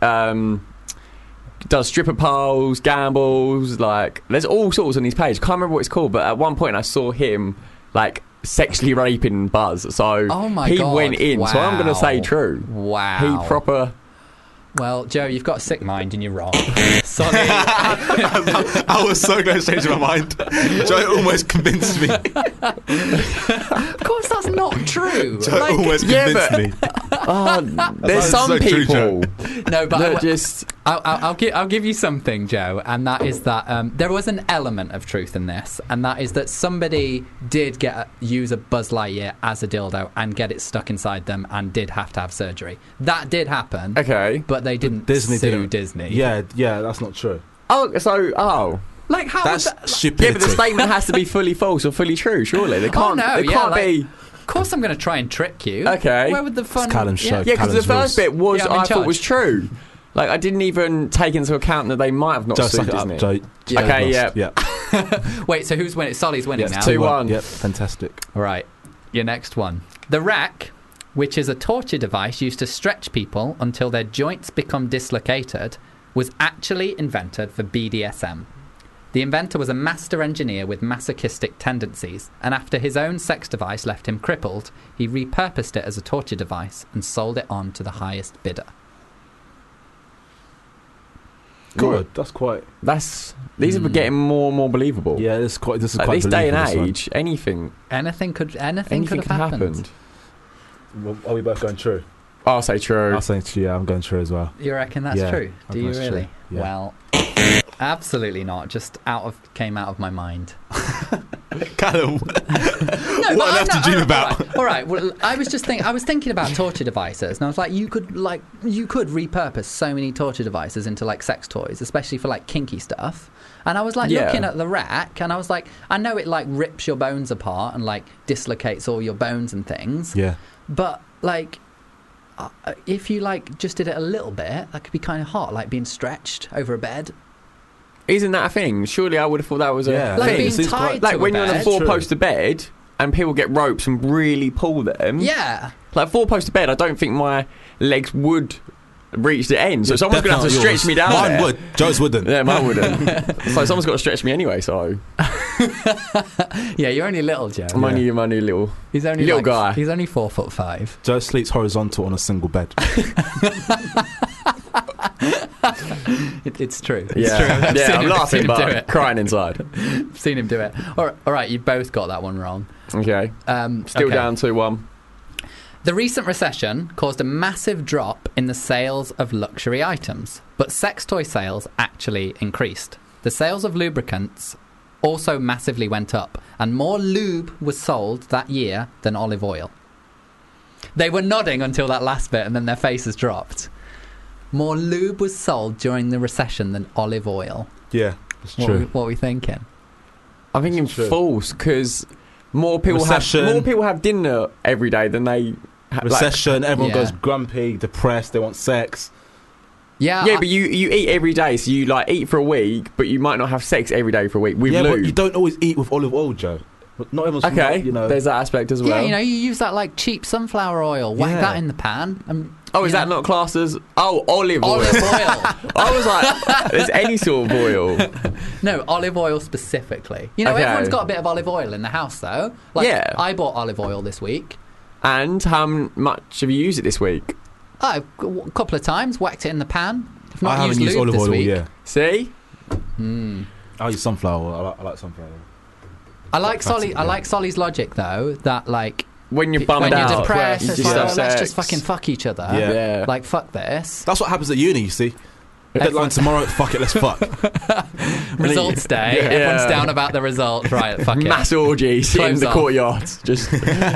does stripper poles, gambles. Like, there's all sorts on his page. Can't remember what it's called, but at one point I saw him like sexually raping Buzz, so he went in. Wow. So I'm going to say true. Wow. He proper. Well, Joe, you've got a sick mind and you're wrong. Sorry. I was so close to changing my mind. Joe almost convinced me. Of course, that's not true. Joe almost convinced me. There's some people. No, but just. I'll give you something, Joe, and that is that there was an element of truth in this, and that is that somebody did use a Buzz Lightyear as a dildo and get it stuck inside them and did have to have surgery. That did happen. Okay. But they didn't sue Disney. Yeah, that's not true. Like, how that's would that, stupidity. Yeah, but the statement has to be fully false or fully true, surely. They can't, it can't be... Of course I'm going to try and trick you. Okay. Where would the fun... It's Callum's show. Yeah, because the first bit was, I thought was true. Like, I didn't even take into account that they might have not sued Disney. Okay, yeah. Wait, so who's winning? Solly's winning now. 2-1. Yep, fantastic. All right, your next one. The rack, which is a torture device used to stretch people until their joints become dislocated, was actually invented for BDSM. The inventor was a master engineer with masochistic tendencies, and after his own sex device left him crippled, he repurposed it as a torture device and sold it on to the highest bidder. Good. That's quite. These are getting more and more believable. Yeah, this is quite. This day and age, anything could have happened. Well, are we both going true? I'll say true. I'll say true. Yeah, I'm going true as well. You reckon that's true? Do you really? Yeah. Well, absolutely not. Just came out of my mind. Callum, what on earth to dream about? All right. Well, I was thinking about torture devices, and I was like, you could repurpose so many torture devices into like sex toys, especially for like kinky stuff. And I was like looking at the rack, and I was like, I know it like rips your bones apart and like dislocates all your bones and things. Yeah. But like, if you like just did it a little bit, that could be kind of hot, like being stretched over a bed. Isn't that a thing? Surely I would have thought that was a like thing. being tied like to when a you're on a bed. four-poster bed and people get ropes and really pull them. Yeah. Like four-poster bed, I don't think my legs would reach the end. So someone's going to have to stretch me down. Mine would. Joe's wouldn't. Yeah, mine wouldn't. So someone's got to stretch me anyway. So yeah, you're only little, Joe. I'm only little. He's only little guy. He's only 4'5". Joe sleeps horizontal on a single bed. It's true. Yeah, It's true. I'm laughing, do but it. crying inside. I've seen him do it. All right, you both got that one wrong. Okay. Still down 2-1. The recent recession caused a massive drop in the sales of luxury items, but sex toy sales actually increased. The sales of lubricants also massively went up, and more lube was sold that year than olive oil. They were nodding until that last bit, and then their faces dropped. More lube was sold during the recession than olive oil. Yeah, it's true. What are we thinking? I'm thinking false, because more people have dinner every day than they. Recession, everyone goes grumpy, depressed, they want sex. Yeah, but you eat every day, so you like eat for a week, but you might not have sex every day for a week with lube. But you don't always eat with olive oil, Joe. Not everyone's there's that aspect as well. Yeah, you use that like cheap sunflower oil, whack that in the pan. And, is that not classed as olive oil? Olive oil. I was like, there's any sort of oil. No, olive oil specifically. Everyone's got a bit of olive oil in the house, though. I bought olive oil this week. And how much have you used it this week? A couple of times, whacked it in the pan. I've not I haven't used olive this oil, week. yeah. See? I use sunflower oil. I like sunflower oil. I like Solly's logic, though, that like when you're bummed out, when you're depressed, it's like, let's just fucking fuck each other. Yeah. Like, fuck this. That's what happens at uni, you see. Deadline tomorrow, fuck it, let's fuck. Results day, everyone's down about the result. Right, fuck it. Mass orgies in the courtyard. Just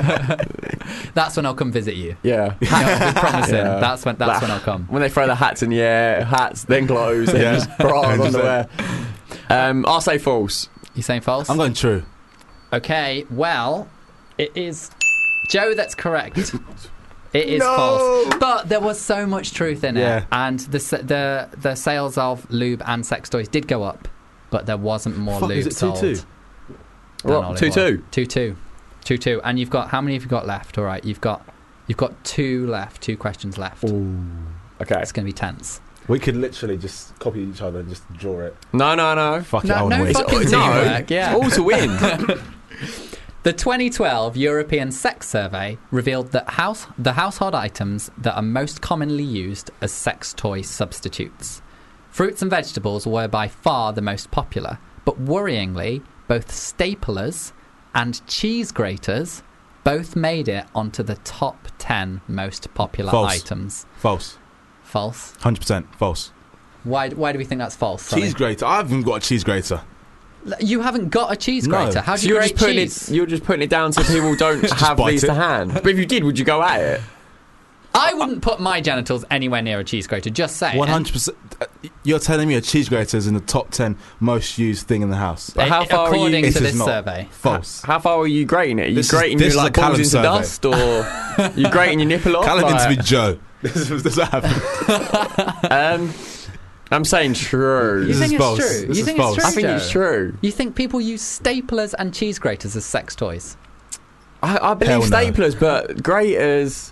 that's when I'll come visit you. Yeah. I'll be promising. Yeah. That's when I'll come. When they throw the hats in the air, hats, then clothes, then just bras underwear. I'll say false. You saying false? I'm going true. Okay, well, it is Joe that's correct. It is false, but there was so much truth in it, and the sales of lube and sex toys did go up, but there wasn't more lube sold. 2-2? What? 2-2? 2-2, and you've got, how many have you got left? All right, you've got 2 left, 2 questions left. Ooh. Okay, it's going to be tense. We could literally just copy each other and just draw it. No. Fuck it, I want to win. Fucking teamwork, yeah. All to win. The 2012 European Sex Survey revealed that the household items that are most commonly used as sex toy substitutes. Fruits and vegetables were by far the most popular, but worryingly, both staplers and cheese graters both made it onto the top 10 most popular items. False. 100% false. Why do we think that's false? Cheese grater? I haven't got a cheese grater. You haven't got a cheese grater. How do you grate cheese? You're just putting it down so people don't have these to hand. But if you did, would you go at it? I wouldn't put my genitals anywhere near a cheese grater, just saying. 100%. You're telling me a cheese grater is in the top 10 most used thing in the house. But how far according are you, to this survey? False. How far are you grating it? Are you grating your like balls into dust, or you grating your nipple off? Callum into me, Joe. This is happening. I'm saying true. You think it's false. true? You think it's true? I think it's true. You think people use staplers and cheese graters as sex toys? I believe staplers, but graters.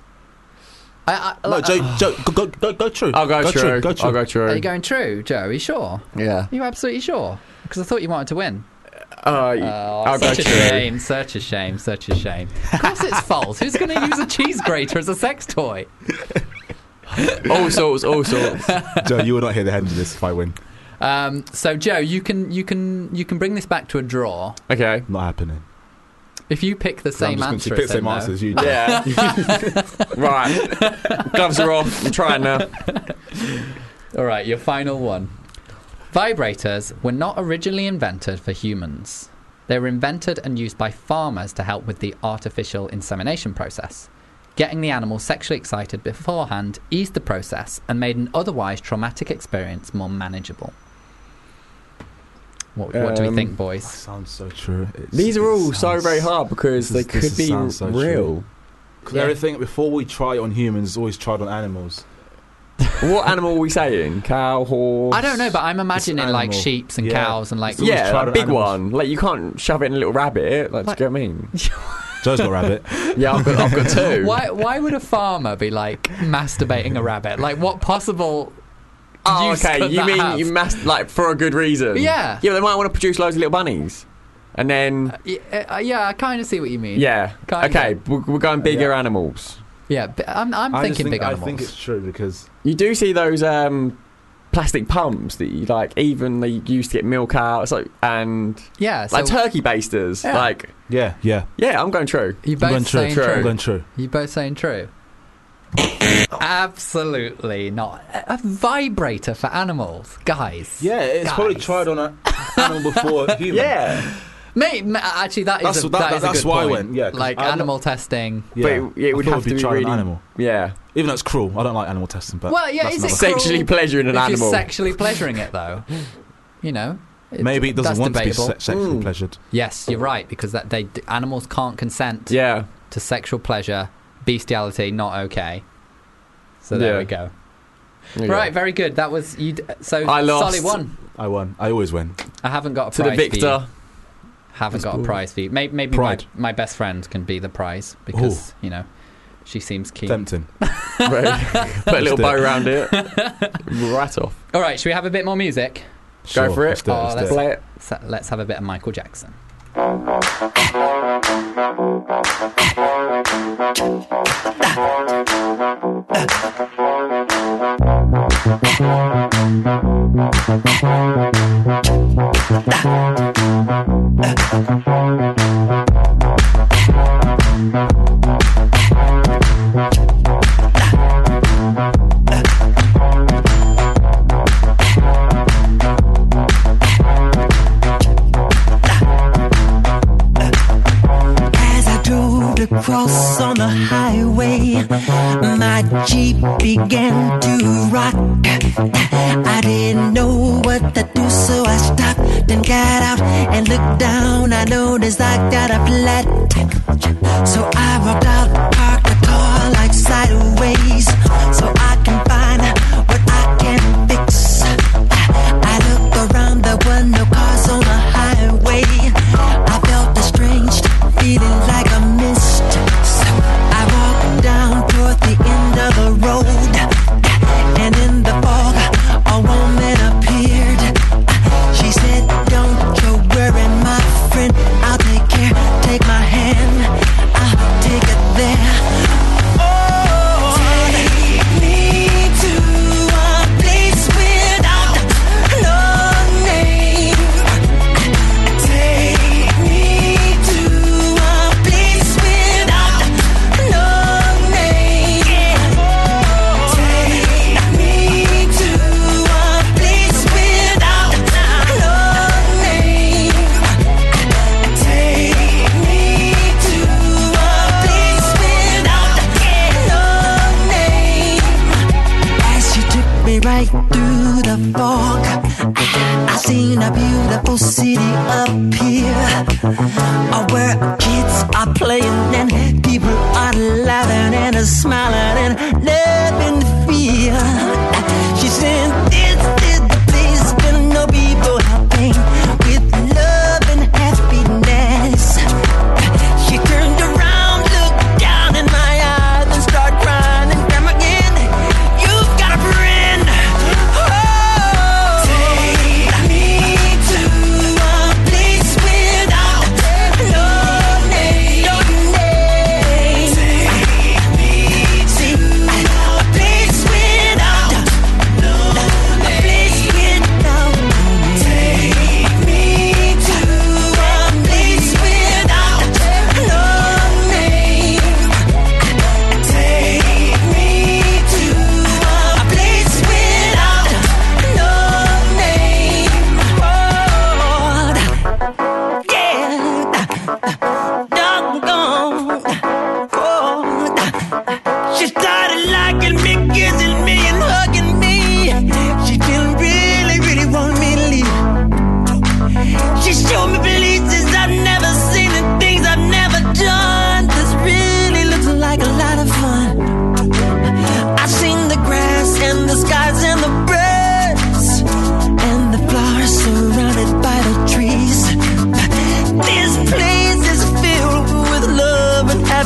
No, Joe, go true. I'll go true. I'll go true. Are you going true, Joe? Are you sure? Yeah. Are you absolutely sure? Because I thought you wanted to win. I'll go true. Such a shame. Of course it's false. Who's going to use a cheese grater as a sex toy? all sorts. Joe, you will not hear the end of this if I win. So Joe, you can bring this back to a draw. Okay. Not happening. If you pick the same answer, pick the same answer as you do. Yeah. Right. Gloves are off. I'm trying now. All right, your final one. Vibrators were not originally invented for humans. They were invented and used by farmers to help with the artificial insemination process. Getting the animal sexually excited beforehand eased the process and made an otherwise traumatic experience more manageable. What do we think, boys? That sounds so true. These are all so very hard because they could be real. Because everything before we try it on humans is always tried on animals. What animal are we saying? Cow, horse? I don't know, but I'm imagining like sheeps and cows and like a big one. Like you can't shove it in a little rabbit. Like, do you get what I mean? Joe's got a rabbit. Yeah, I've got two. Why would a farmer be like masturbating a rabbit? Like what possible? Oh, okay. You mean have? you like for a good reason? Yeah. Yeah, but they might want to produce loads of little bunnies, and then yeah, I kind of see what you mean. Yeah. Kinda. Okay, we're going bigger animals. Yeah, I'm thinking big animals. I think it's true because you do see those plastic pumps that you like. Even they used to get milk out. It's like like turkey basters. Yeah. Like yeah. I'm going true. You both saying true. I'm going true. You both saying true. Absolutely not. A vibrator for animals, guys. Yeah, it's probably tried on an animal before a human. Yeah. Mate, actually, that's a that's good why point. I went. Yeah, like animal testing. Yeah, but it would have to be tried really an animal. Yeah, even though it's cruel. I don't like animal testing, but well, yeah, is it sexually pleasuring an animal? You're sexually pleasuring it, though. You know, maybe it doesn't want debatable. to be sexually pleasured. Yes, you're right because animals can't consent. Yeah. To sexual pleasure, bestiality, not okay. So there we go. Right, very good. That was you. So I lost. Solly won. I won. I always win. I haven't got a to prize the victor. For you. Haven't got a prize for you. Maybe my best friend can be the prize because she seems keen. Tempting. Right. Put a little bow around it. Right off. All right, should we have a bit more music? Go for it. Let's play it. Let's have a bit of Michael Jackson. Cross on the highway, my Jeep began to rock. I didn't know what to do, so I stopped, then got out and looked down. I noticed I got a flat, so I walked out, parked the car like sideways, so I can find what I can fix. I looked around, there were no cars on the highway. I felt estranged, feeling like a mist. So I walked down toward the end of the road, and in the fog a woman appeared. She said, "Don't you worry, my friend, I'll take care. Take my hand, I'll take it there." Oh, take me to a place without no name. Take me to a place without no name. Take me to a place without no name. Take me to a place without no name. As she took me right through the fog, I seen a beautiful city up here, where kids are playing and people are laughing and smiling and loving fear. She said, "This is the place where no people have pain, with love and happiness." She turned around, looked down in my eyes, and started crying and crying again. "You've got a friend." Oh, take me to a place without no name. No name. Take me to a place without no name.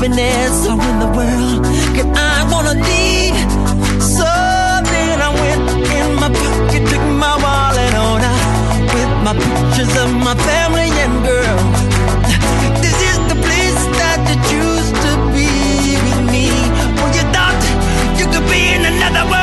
happiness or in the world can I wanna leave? So then I went in my pocket, took my wallet on out with my pictures of my family and girl. This is the place that you choose to be with me. Well, you thought you could be in another world.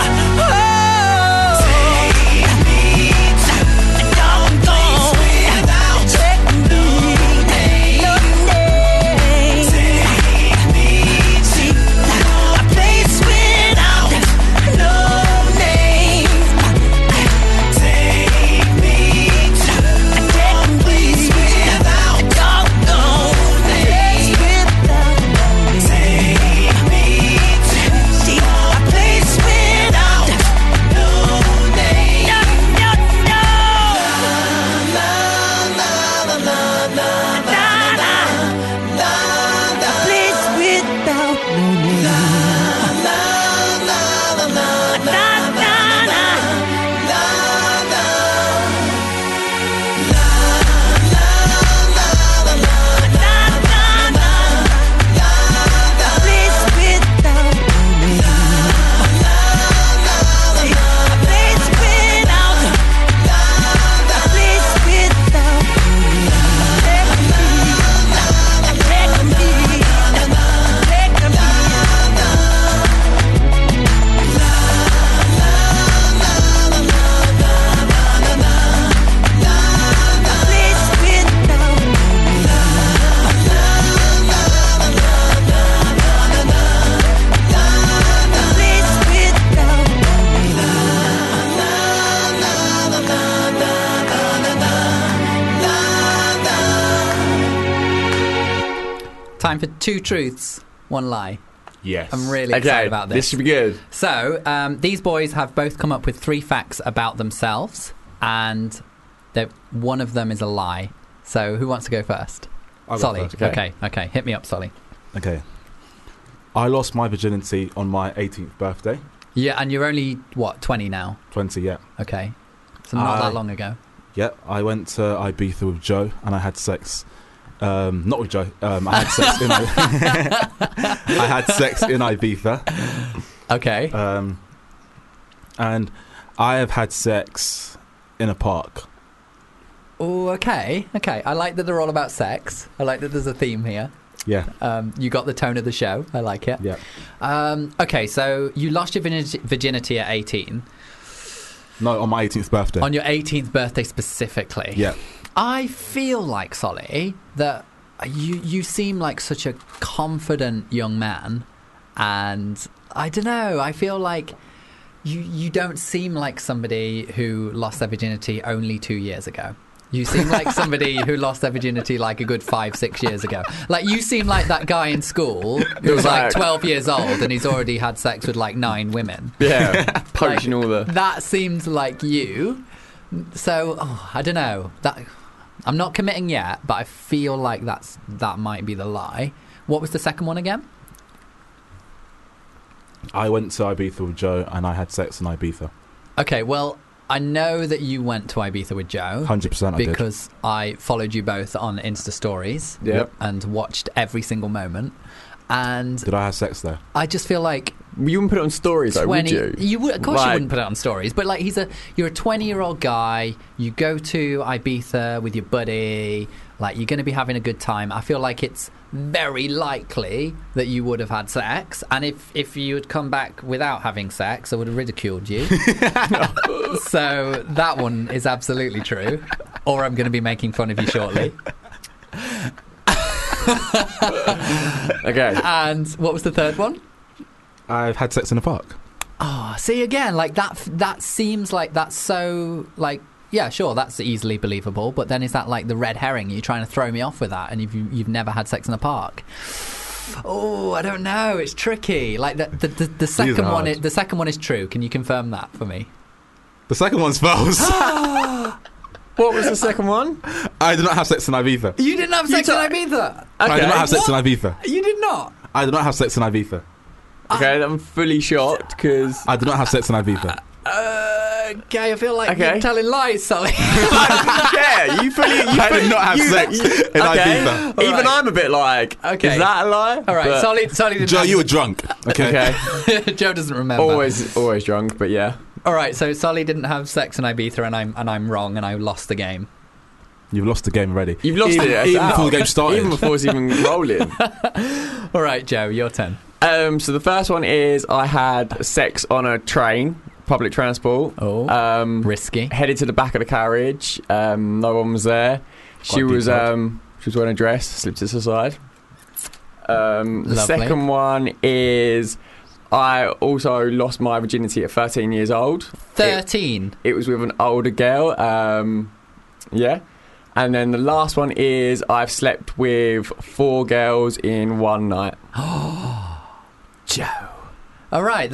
Time for 2 truths, 1 lie. Yes. I'm really excited about this. This should be good. So, these boys have both come up with 3 facts about themselves, and one of them is a lie. So, who wants to go first? I'll Solly. go first. Okay. Hit me up, Solly. Okay. I lost my virginity on my 18th birthday. Yeah, and you're only, what, 20 now? 20, yeah. Okay. So not that long ago. Yeah, I went to Ibiza with Joe, and I had sex. Not with Joe. I had sex in I had sex in Ibiza. Okay. And I have had sex in a park. Oh, okay. I like that they're all about sex. I like that there's a theme here. Yeah. You got the tone of the show. I like it. Yeah. Okay, so you lost your virginity at 18. No, on my 18th birthday. On your 18th birthday specifically. Yeah. I feel like, Solly, that you seem like such a confident young man, and I don't know, I feel like you don't seem like somebody who lost their virginity only 2 years ago. You seem like somebody who lost their virginity like a good 5-6 years ago. Like, you seem like that guy in school who was like 12 years old and he's already had sex with like 9 women. Yeah, poaching all the... That seems like you. So, I don't know. I'm not committing yet, but I feel like that might be the lie. What was the second one again? I went to Ibiza with Joe and I had sex in Ibiza. Okay, well, I know that you went to Ibiza with Joe. 100% I did. Because I followed you both on Insta Stories. Yep. And watched every single moment. And did I have sex there? I just feel like... You wouldn't put it on stories, though, would you? Of course you wouldn't put it on stories. But, like, you're a 20-year-old guy. You go to Ibiza with your buddy. Like, you're going to be having a good time. I feel like it's very likely that you would have had sex. And if you had come back without having sex, I would have ridiculed you. So that one is absolutely true. Or I'm going to be making fun of you shortly. Okay. And what was the third one? I've had sex in a park. Oh, see, again, like that seems like that's so, like, yeah, sure, that's easily believable, but then is that like the red herring? Are you trying to throw me off with that, and you've never had sex in a park? Oh, I don't know, it's tricky. Like the second one, the second one is true. Can you confirm that for me? The second one's false. What was the second one? I did not have sex in Ibiza. You didn't have sex in Ibiza? Okay. I did not have sex in Ibiza. You did not? I did not have sex in Ibiza. Okay, I'm fully shocked because I did not have sex in Ibiza. Okay, I feel like you're telling lies, Solly. Yeah, you did not have sex in Ibiza. Even I'm a bit like, is that a lie? All right, Solly didn't Joe, you were drunk. Okay. Joe doesn't remember. Always drunk, but yeah. All right, so Solly didn't have sex in Ibiza, and I'm wrong, and I lost the game. You've lost the game already. You've lost it even before the game started. Even before it's even rolling. All right, Joe, your turn. So the first one is I had sex on a train, public transport. Oh, risky. Headed to the back of the carriage. No one was there. She was wearing a dress. Slipped it aside. The second one is I also lost my virginity at 13 years old. 13? It was with an older girl. Yeah. And then the last one is I've slept with 4 girls in one night. Joe. All right,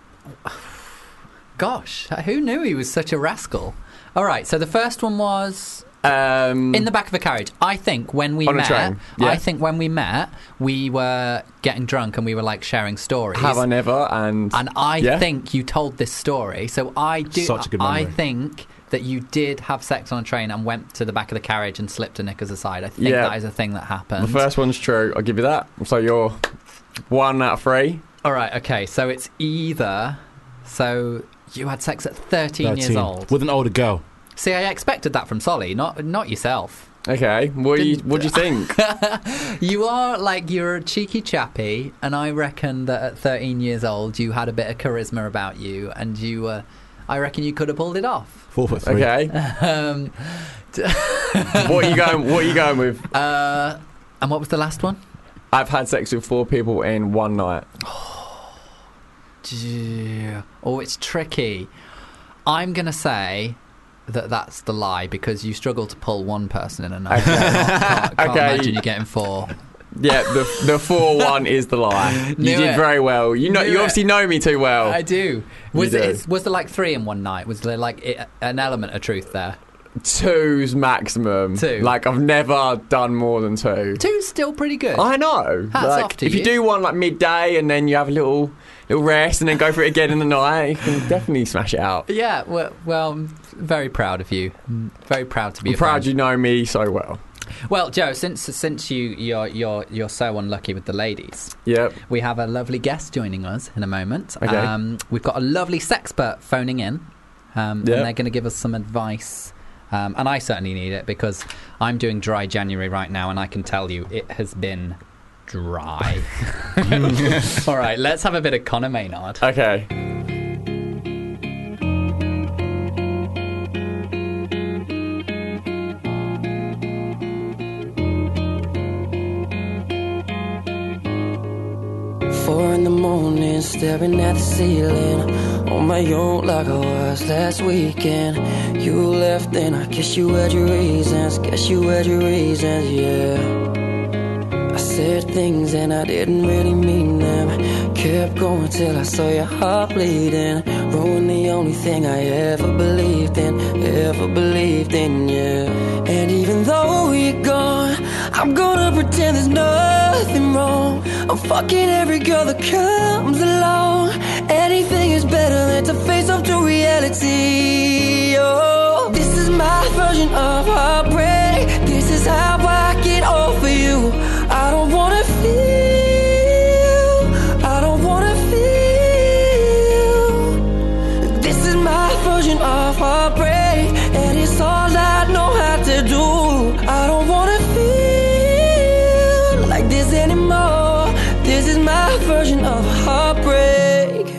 gosh, who knew he was such a rascal? All right, so the first one was in the back of a carriage. I think when we met, we were getting drunk and we were like sharing stories. Have I never? And I think you told this story, so I do. Such a good memory. I think that you did have sex on a train and went to the back of the carriage and slipped a knickers aside. I think that is a thing that happened. The first one's true. I'll give you that. So you're 1 out of 3. All right, okay. So it's either... So you had sex at 13 years old. With an older girl. See, I expected that from Solly, not yourself. Okay, what do you think? You're a cheeky chappy, and I reckon that at 13 years old you had a bit of charisma about you, and I reckon you could have pulled it off. 4 for 3. Okay. What are you going with? And what was the last one? I've had sex with 4 people in one night. Oh, it's tricky. I'm going to say that that's the lie because you struggle to pull one person in a night. Can't imagine you getting 4. Yeah, the 4 one is the lie. You did very well. You obviously know me too well. I do. Was there like 3 in one night? Was there like an element of truth there? 2's maximum. 2. Like I've never done more than 2. 2's still pretty good. I know. Hats off to if you do one like midday and then you have a little rest and then go for it again in the night, you can definitely smash it out. Yeah. Well, I'm very proud of you. I'm very proud to be. I'm proud you know me so well. Well, Joe, since you're so unlucky with the ladies, we have a lovely guest joining us in a moment. Okay. We've got a lovely sexpert phoning in, and they're going to give us some advice. And I certainly need it because I'm doing dry January right now, and I can tell you it has been dry. All right, let's have a bit of Conor Maynard. Okay. morning, staring at the ceiling, on my own like I was last weekend. You left and I guess you had your reasons, yeah. I said things and I didn't really mean them. Kept going till I saw your heart bleeding. Ruined the only thing I ever believed in, yeah. And even though you're gone, I'm gonna pretend there's nothing wrong. I'm fucking every girl that comes along. Anything is better than to face up to reality. Oh, this is my version of heartbreak. This is how I get over you. I don't wanna feel, I don't wanna feel. This is my version of heartbreak, and it's all I know how to do. I don't wanna feel like this anymore. This is my version of heartbreak.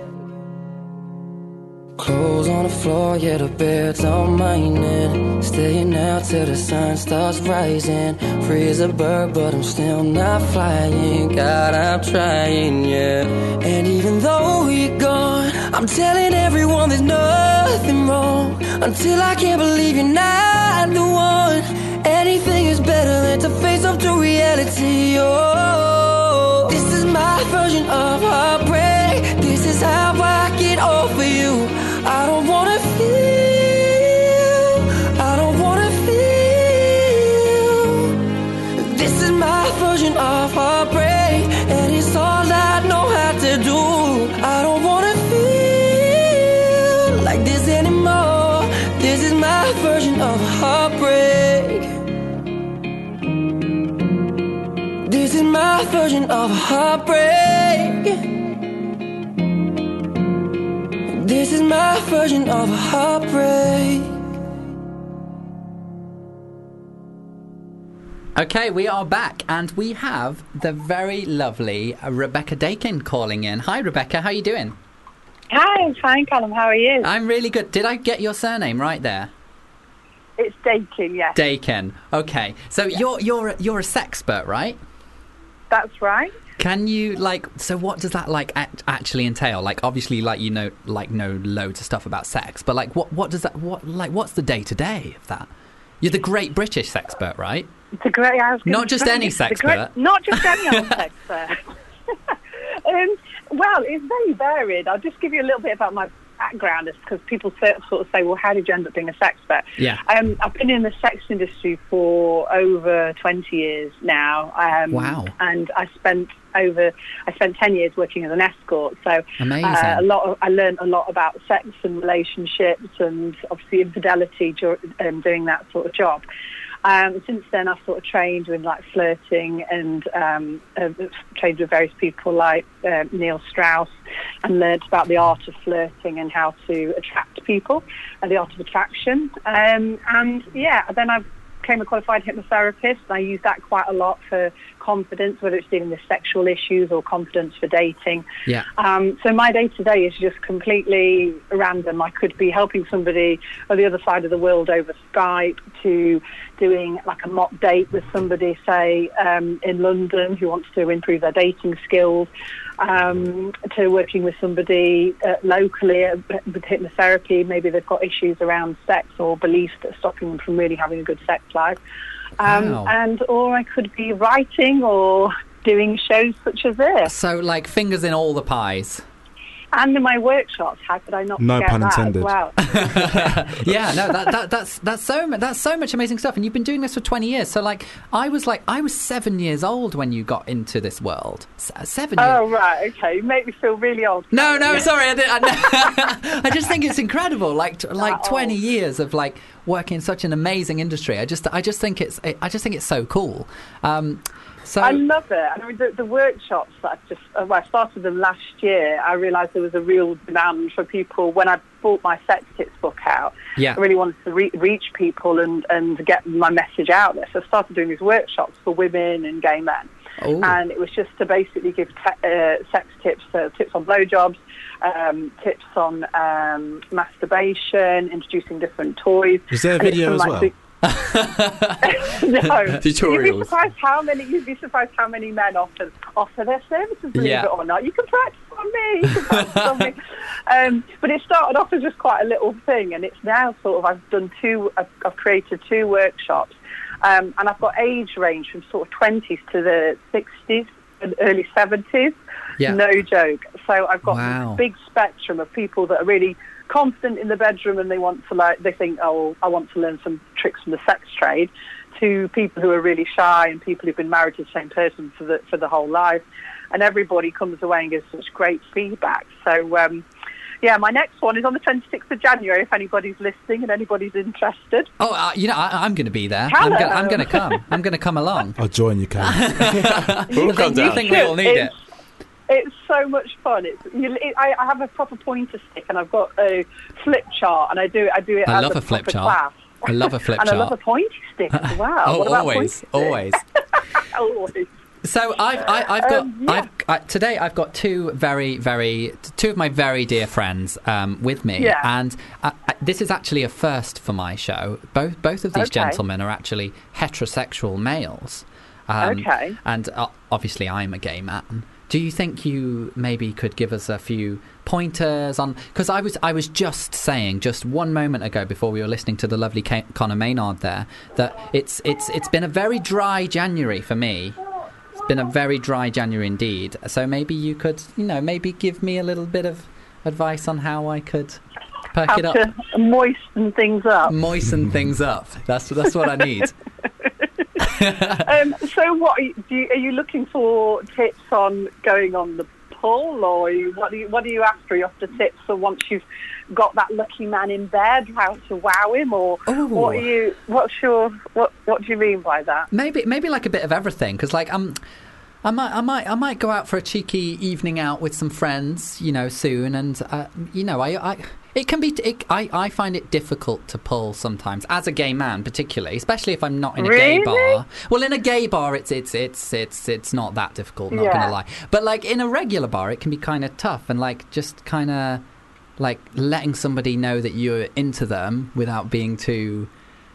Clothes on the floor, yeah, the bed's all mine. Staying out till the sun starts rising. Free as a bird, but I'm still not flying. God, I'm trying, yeah. And even though you're gone, I'm telling everyone there's nothing wrong. Until I can't believe you're not the one. Anything is better than to face up to reality, oh. This is my version of heartbreak. This is how I get over you. I don't wanna feel, I don't wanna feel. This is my version of heartbreak, and it's all I know how to do. I don't wanna feel like this anymore. my version of a heartbreak. This is my version of a heartbreak. Okay, we are back, and we have the very lovely Rebecca Dakin calling in. Hi, Rebecca. How are you doing? Hi, I'm fine, Callum. How are you? I'm really good. Did I get your surname right there? It's Dakin, yes. Dakin. Okay. So you're a sexpert, right? That's right. Can you so what does that actually entail? Like, obviously, you know loads of stuff about sex, but what does that what's the day to day of that? You're the great British sexpert, right? The great. Not just any sexpert. Not just any old sexpert. Well, it's very varied. I'll just give you a little bit about my background, because people sort of say, well, how did you end up being a sexpert? Yeah. I've been in the sex industry for over 20 years now. Wow. And I spent 10 years working as an escort. So amazing. I learned a lot about sex and relationships, and obviously infidelity doing that sort of job. Since then, I've sort of trained with flirting, and trained with various people like Neil Strauss, and learnt about the art of flirting and how to attract people, and the art of attraction. Then I became a qualified hypnotherapist, and I use that quite a lot for confidence, whether it's dealing with sexual issues or confidence for dating. Yeah. So my day-to-day is just completely random. I could be helping somebody on the other side of the world over Skype, to doing a mock date with somebody, say, in London, who wants to improve their dating skills, to working with somebody locally with hypnotherapy. Maybe they've got issues around sex or beliefs that are stopping them from really having a good sex life. Or I could be writing or doing shows such as this. So, fingers in all the pies. And in my workshops, how could I not forget pun intended. that as well? Yeah, no, that's so much amazing stuff, and you've been doing this for 20 years. So, I was 7 years old when you got into this world. 7 years. Oh right, okay. You make me feel really old. No, sorry, I just think it's incredible. 20 years of working in such an amazing industry. I just think it's so cool. So I love it. I mean, the workshops that I started them last year. I realised there was a real demand for people. When I brought my sex tips book out, yeah. I really wanted to reach people and get my message out there. So I started doing these workshops for women and gay men. Ooh. And it was just to basically give sex tips, tips on blowjobs, tips on masturbation, introducing different toys. Is there a video as well? No. Tutorials. You'd be surprised how many men offer their services, believe it or not. You can practice on me. But it started off as just quite a little thing, and it's now sort of I've created 2 workshops, and I've got age range from sort of 20s to the 60s and early 70s. Yeah. No joke. So I've got Wow. this big spectrum of people that are really confident in the bedroom, and they think, oh, I want to learn some tricks from the sex trade, to people who are really shy and people who've been married to the same person for the whole life, and everybody comes away and gives such great feedback. So my next one is on the 26th of January, if anybody's listening and anybody's interested. Oh, I'm going to be there. I'm going to come. I'm going to come along. I'll join you, Cam. You think we all need it? It's so much fun. I have a proper pointer stick, and I've got a flip chart, and I do it. I love a flip chart. Class. I love a flip and chart. I love a pointy stick as well. Oh, what about always. Always. So today I've got two of my very dear friends with me, and this is actually a first for my show. Both of these gentlemen are actually heterosexual males. And obviously I'm a gay man. Do you think you maybe could give us a few pointers on? Because I was just saying just one moment ago before we were listening to the lovely Connor Maynard there that it's been a very dry January for me. It's been a very dry January indeed. So maybe you could maybe give me a little bit of advice on how I could perk it up. How to moisten things up. Moisten things up. That's what I need. So what are you looking for tips on going on the pull, or what are you after? Are you after tips for once you've got that lucky man in bed, how to wow him, or what do you mean by that? Maybe like a bit of everything, because I might go out for a cheeky evening out with some friends, soon, and I find it difficult to pull sometimes as a gay man, particularly, especially if I'm not in a gay bar. Well, in a gay bar, it's not that difficult. Not gonna lie, but like in a regular bar, it can be kind of tough, and like just kind of like letting somebody know that you're into them without being too.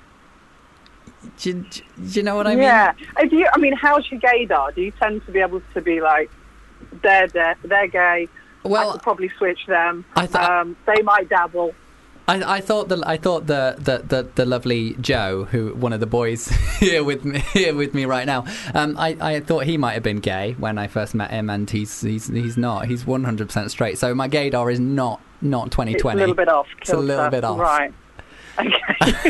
Do you know what I mean? Yeah. How's your gaydar? Do you tend to be able to be like, they're gay? Well, I could probably switch them. They might dabble. I thought the lovely Joe, who one of the boys here with me right now. I thought he might have been gay when I first met him, and he's not. He's 100% straight. So my gaydar is not 2020. It's a little bit off. It's a little bit off. Right. Okay.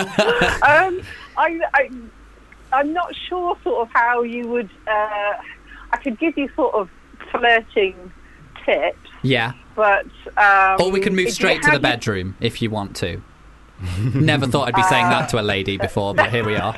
I'm not sure sort of how you would. I could give you sort of flirting tips. Yeah. But or we can move straight to the bedroom if you want to. Never thought I'd be saying that to a lady before, but here we are.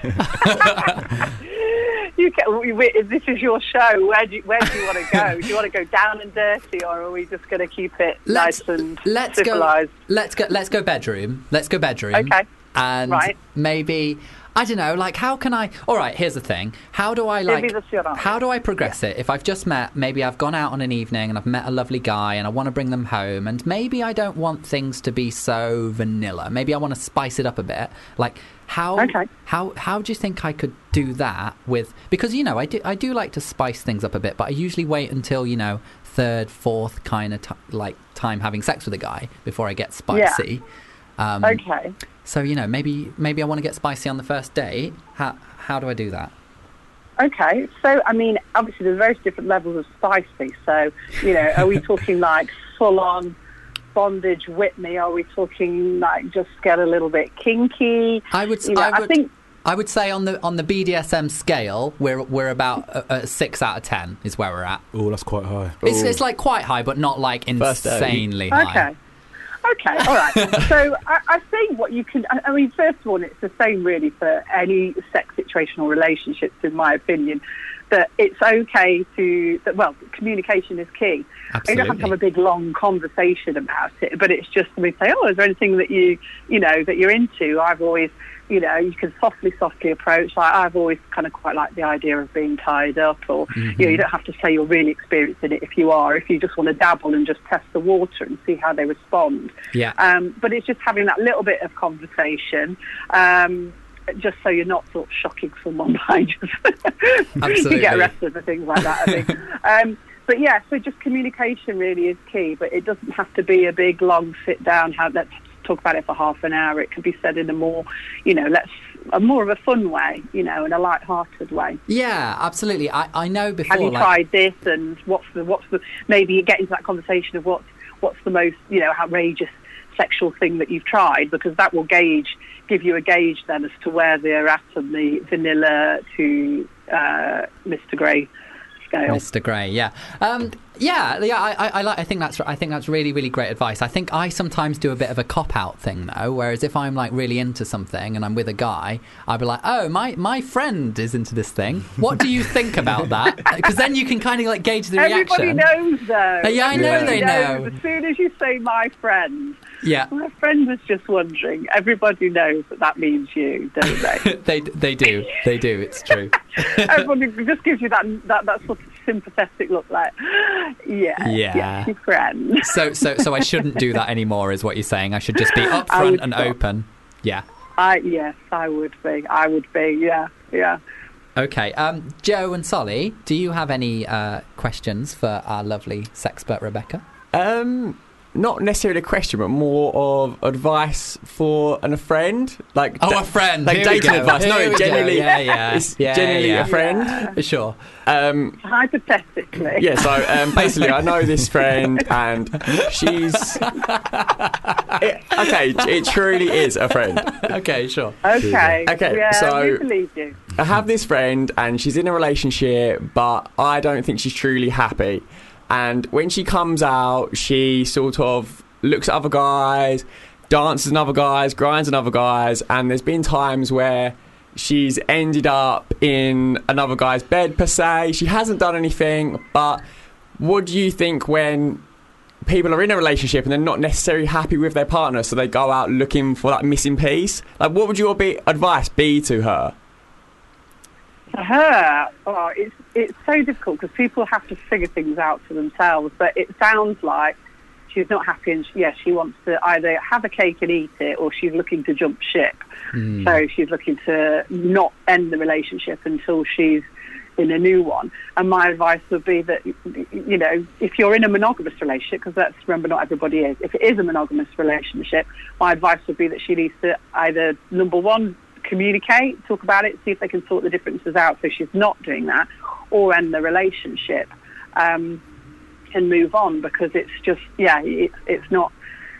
This is your show. Where do you want to go? Do you want to go down and dirty, or are we just going to keep it nice and civilized? Let's go bedroom. Let's go bedroom. Okay. And maybe, I don't know, like, how can I... All right, here's the thing. How do I progress it? If I've just met, maybe I've gone out on an evening and I've met a lovely guy and I want to bring them home, and maybe I don't want things to be so vanilla. Maybe I want to spice it up a bit. Like, how do you think I could do that with... Because, I do like to spice things up a bit, but I usually wait until, third, fourth kind of time having sex with a guy before I get spicy. Yeah. Okay. So, maybe I want to get spicy on the first date. How do I do that? Okay. So, obviously there's various different levels of spicy. So, are we talking like full-on bondage, whip me? Are we talking like just get a little bit kinky? I would say on the BDSM scale, we're about a 6 out of 10 is where we're at. Oh, that's quite high. It's like quite high, but not like insanely high. Okay, all right. So I think what you can... first of all, it's the same really for any sex situation or relationships, in my opinion, that it's okay communication is key. Absolutely. You don't have to have a big, long conversation about it, but it's just to say, is there anything that that you're into? I've always... you can softly approach. Like, I've always kind of quite liked the idea of being tied up, or you don't have to say you're really experienced in it if you just want to dabble and just test the water and see how they respond. Yeah. But it's just having that little bit of conversation, just so you're not sort of shocking someone behind you. Absolutely. You get arrested for things like that, I think. But yeah, so just communication really is key, but it doesn't have to be a big, long sit down. Let's talk about it for half an hour. It can be said in a more, more of a fun way, and a light-hearted way. Yeah, absolutely. I know before. Have you tried this? And what's the? Maybe you get into that conversation of what's the most outrageous sexual thing that you've tried, because that will give you a gauge then as to where they're at on the vanilla to Mr. Grey scale. Mr. Grey, yeah. I think that's really, really great advice. I think I sometimes do a bit of a cop-out thing, though, whereas if I'm like really into something and I'm with a guy, I'll be like, oh, my friend is into this thing. What do you think about that? Because then you can kind of like gauge the reaction. Everybody knows, though. Yeah, I know they know. As soon as you say my friend, yeah, my friend was just wondering. Everybody knows that means you, don't they? they do. It's true. Everybody just gives you that sort of sympathetic look, like, yeah, your friend. So I shouldn't do that anymore, is what you're saying. I should just be upfront and open. Yeah. Yes, I would be. Yeah. Okay. Joe and Solly, do you have any questions for our lovely sexpert Rebecca? Not necessarily a question, but more of advice for a friend. Like a friend, like dating advice. No, generally, it's generally a friend. For sure. Hypothetically. Yeah. So basically, I know this friend, and she's it truly is a friend. Okay, sure. Okay. Yeah, so we believe you. I have this friend, and she's in a relationship, but I don't think she's truly happy. And when she comes out, she sort of looks at other guys, dances with other guys, grinds with other guys, and there's been times where she's ended up in another guy's bed per se. She hasn't done anything, but what do you think when people are in a relationship and they're not necessarily happy with their partner, so they go out looking for that missing piece? Like, what would your advice be to her? For her, it's so difficult because people have to figure things out for themselves. But it sounds like she's not happy, and she wants to either have a cake and eat it, or she's looking to jump ship. So she's looking to not end the relationship until she's in a new one. And my advice would be that, you know, if you're in a monogamous relationship, because let's remember not everybody is, if it is a monogamous relationship, my advice would be that she needs to either, number one, communicate, talk about it, see if they can sort the differences out so she's not doing that, or end the relationship and move on, because it's just, it's not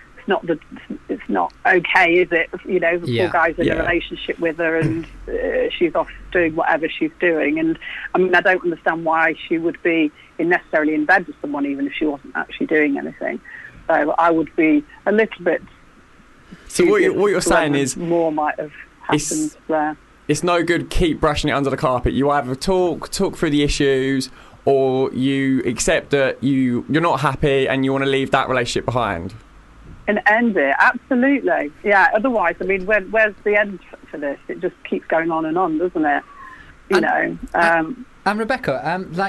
okay, is it? You know, the poor guy's in a relationship with her and she's off doing whatever she's doing. And I mean, I don't understand why she would be necessarily in bed with someone even if she wasn't actually doing anything. So I would be a little bit. So what you're saying is more might have happened there. It's no good keep brushing it under the carpet. You either talk through the issues, or you accept that you're not happy and you want to leave that relationship behind. And end it, absolutely. Yeah, otherwise, I mean, where's the end for this? It just keeps going on, doesn't it? You know. And Rebecca,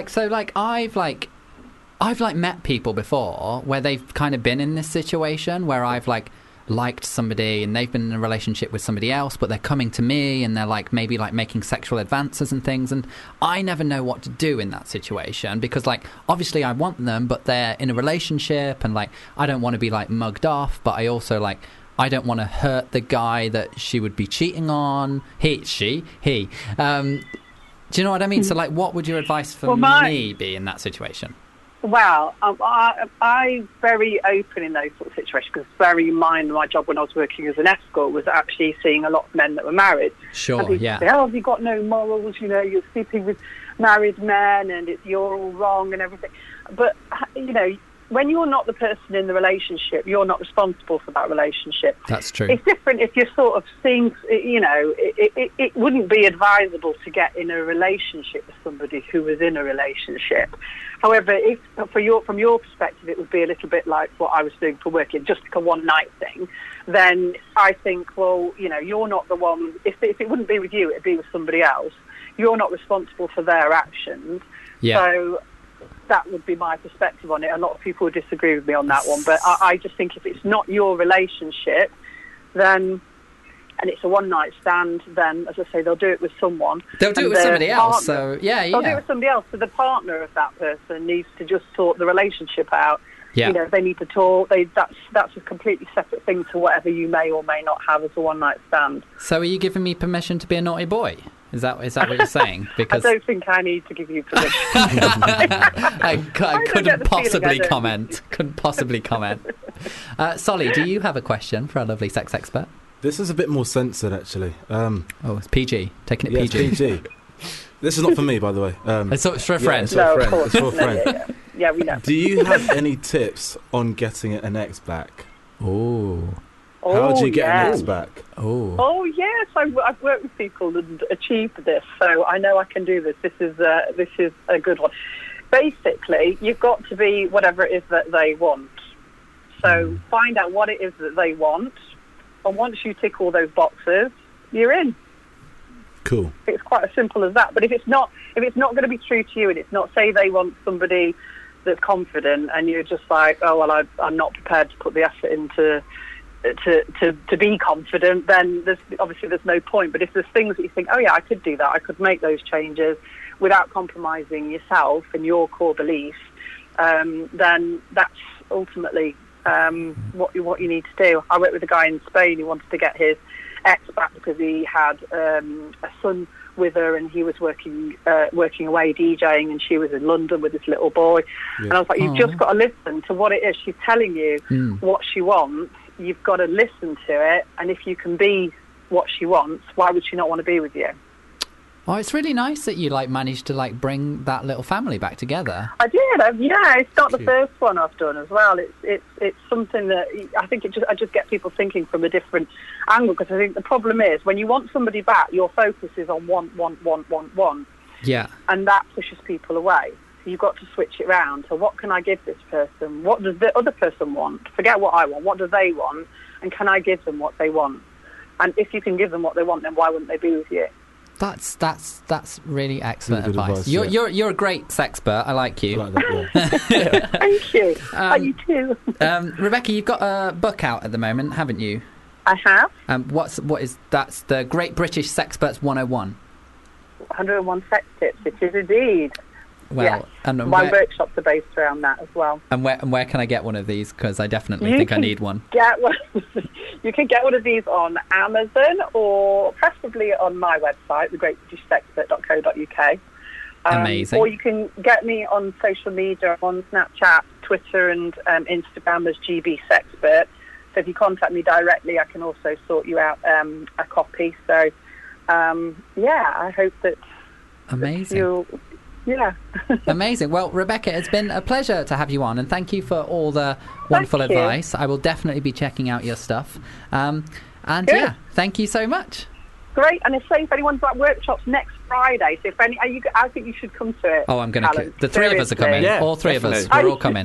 I've met people before where they've kind of been in this situation where I've liked somebody and they've been in a relationship with somebody else, but they're coming to me and they're maybe making sexual advances and things, and I never know what to do in that situation because obviously I want them, but they're in a relationship and I don't want to be mugged off, but I also I don't want to hurt the guy that she would be cheating on. He. Do you know what I mean? So what would your advice for me be in that situation? Well, I'm very open in those sort of situations because bearing in mind my job when I was working as an escort was actually seeing a lot of men that were married. Sure, and say, oh, have you got no morals? You know, you're sleeping with married men and you're all wrong and everything. But, you know, when you're not the person in the relationship, you're not responsible for that relationship. That's true. It's different if you're sort of seeing, you know, it wouldn't be advisable to get in a relationship with somebody who was in a relationship. However, if from your perspective, it would be a little bit like what I was doing for working, just like a one-night thing, then I think, well, you know, you're not the one, if it wouldn't be with you, it'd be with somebody else. You're not responsible for their actions. Yeah. So that would be my perspective on it. A lot of people would disagree with me on that one, but I just think if it's not your relationship, then, and it's a one-night stand, then, as I say, they'll do it with someone. They'll do it with somebody else, so, yeah. They'll do it with somebody else, so the partner of that person needs to just sort the relationship out. Yeah. You know, they need to talk. That's a completely separate thing to whatever you may or may not have as a one-night stand. So are you giving me permission to be a naughty boy? Is that what you're saying? Because I don't think I need to give you permission. I couldn't possibly comment. Couldn't possibly comment. Solly, do you have a question for our lovely sex expert? This is a bit more censored, actually. It's PG. Taking it yeah, PG. It's PG. This is not for me, by the way. It's for a friend. It's for a friend. Yeah, we know. Do you have any tips on getting an ex back? Oh. How do you get an ex back? Oh yes, I've worked with people and achieved this, so I know I can do this. This is a good one. Basically, you've got to be whatever it is that they want. So find out what it is that they want, and once you tick all those boxes, you're in. Cool. It's quite as simple as that. But if it's not going to be true to you, and it's not, say they want somebody that's confident, and you're just like, oh well, I'm not prepared to put the effort into to be confident, then there's no point. But if there's things that you think, oh yeah, I could do that, I could make those changes without compromising yourself and your core beliefs, then that's ultimately what you need to do. I worked with a guy in Spain who wanted to get his ex back because he had a son with her, and he was working away DJing, and she was in London with this little boy. Yeah. And I was like, you've just got to listen to what it is. She's telling you what she wants. You've got to listen to it, and if you can be what she wants, why would she not want to be with you? Oh, it's really nice that you managed to bring that little family back together. I did. It's not the first one I've done as well. It's something that I think I just get people thinking from a different angle, because I think the problem is when you want somebody back, your focus is on want. Yeah. And that pushes people away. So you've got to switch it around. So what can I give this person? What does the other person want? Forget what I want. What do they want? And can I give them what they want? And if you can give them what they want, then why wouldn't they be with you? That's really excellent Really good advice. advice, You're a great sexpert. I like you. I like that, yeah. Thank you. You too. Rebecca, you've got a book out at the moment, haven't you? I have. That's the Great British Sexperts 101. 101 Sex Tips. It is indeed. Well, yes. and my workshops are based around that as well. And where can I get one of these? Because I definitely think I need one. You can get one of these on Amazon, or preferably on my website, thegreatbritishsexpert.co.uk. Amazing. Or you can get me on social media, on Snapchat, Twitter and Instagram as GB Sexpert. So if you contact me directly, I can also sort you out a copy. So, I hope that... Amazing. Yeah. Amazing. Well, Rebecca, it's been a pleasure to have you on, and thank you for all the wonderful advice. I will definitely be checking out your stuff. Thank you so much. Great. And if anyone's at workshops next Friday, so I think you should come to it. Oh, I'm going to. The three of us are coming. Yeah, all three definitely. of us. We're all coming.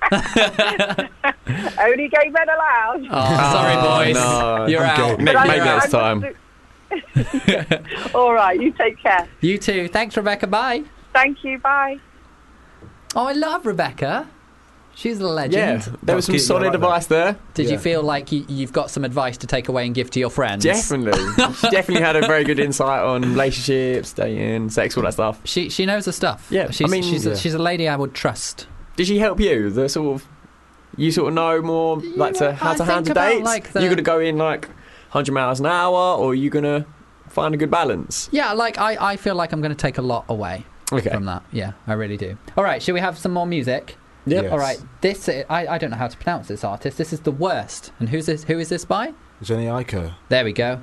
Only gay men allowed. Oh, sorry, boys. No. You're out. Maybe next time. All right. You take care. You too. Thanks, Rebecca. Bye. Thank you. Bye. Oh, I love Rebecca. She's a legend. Yeah, there was some solid advice there. Did you feel like you've got some advice to take away and give to your friends? Definitely. She definitely had a very good insight on relationships, dating, sex, all that stuff. She knows her stuff. Yeah, she's a lady I would trust. Did she help you? You know more how to handle dates? You're going to go in 100 miles an hour, or are you going to find a good balance? Yeah, I feel like I'm going to take a lot away from that. Yeah, I really do. All right, shall we have some more music? Yep. Yes. All right, I don't know how to pronounce this artist. This is The Worst. And who is this by? Jenny Aiko. There we go.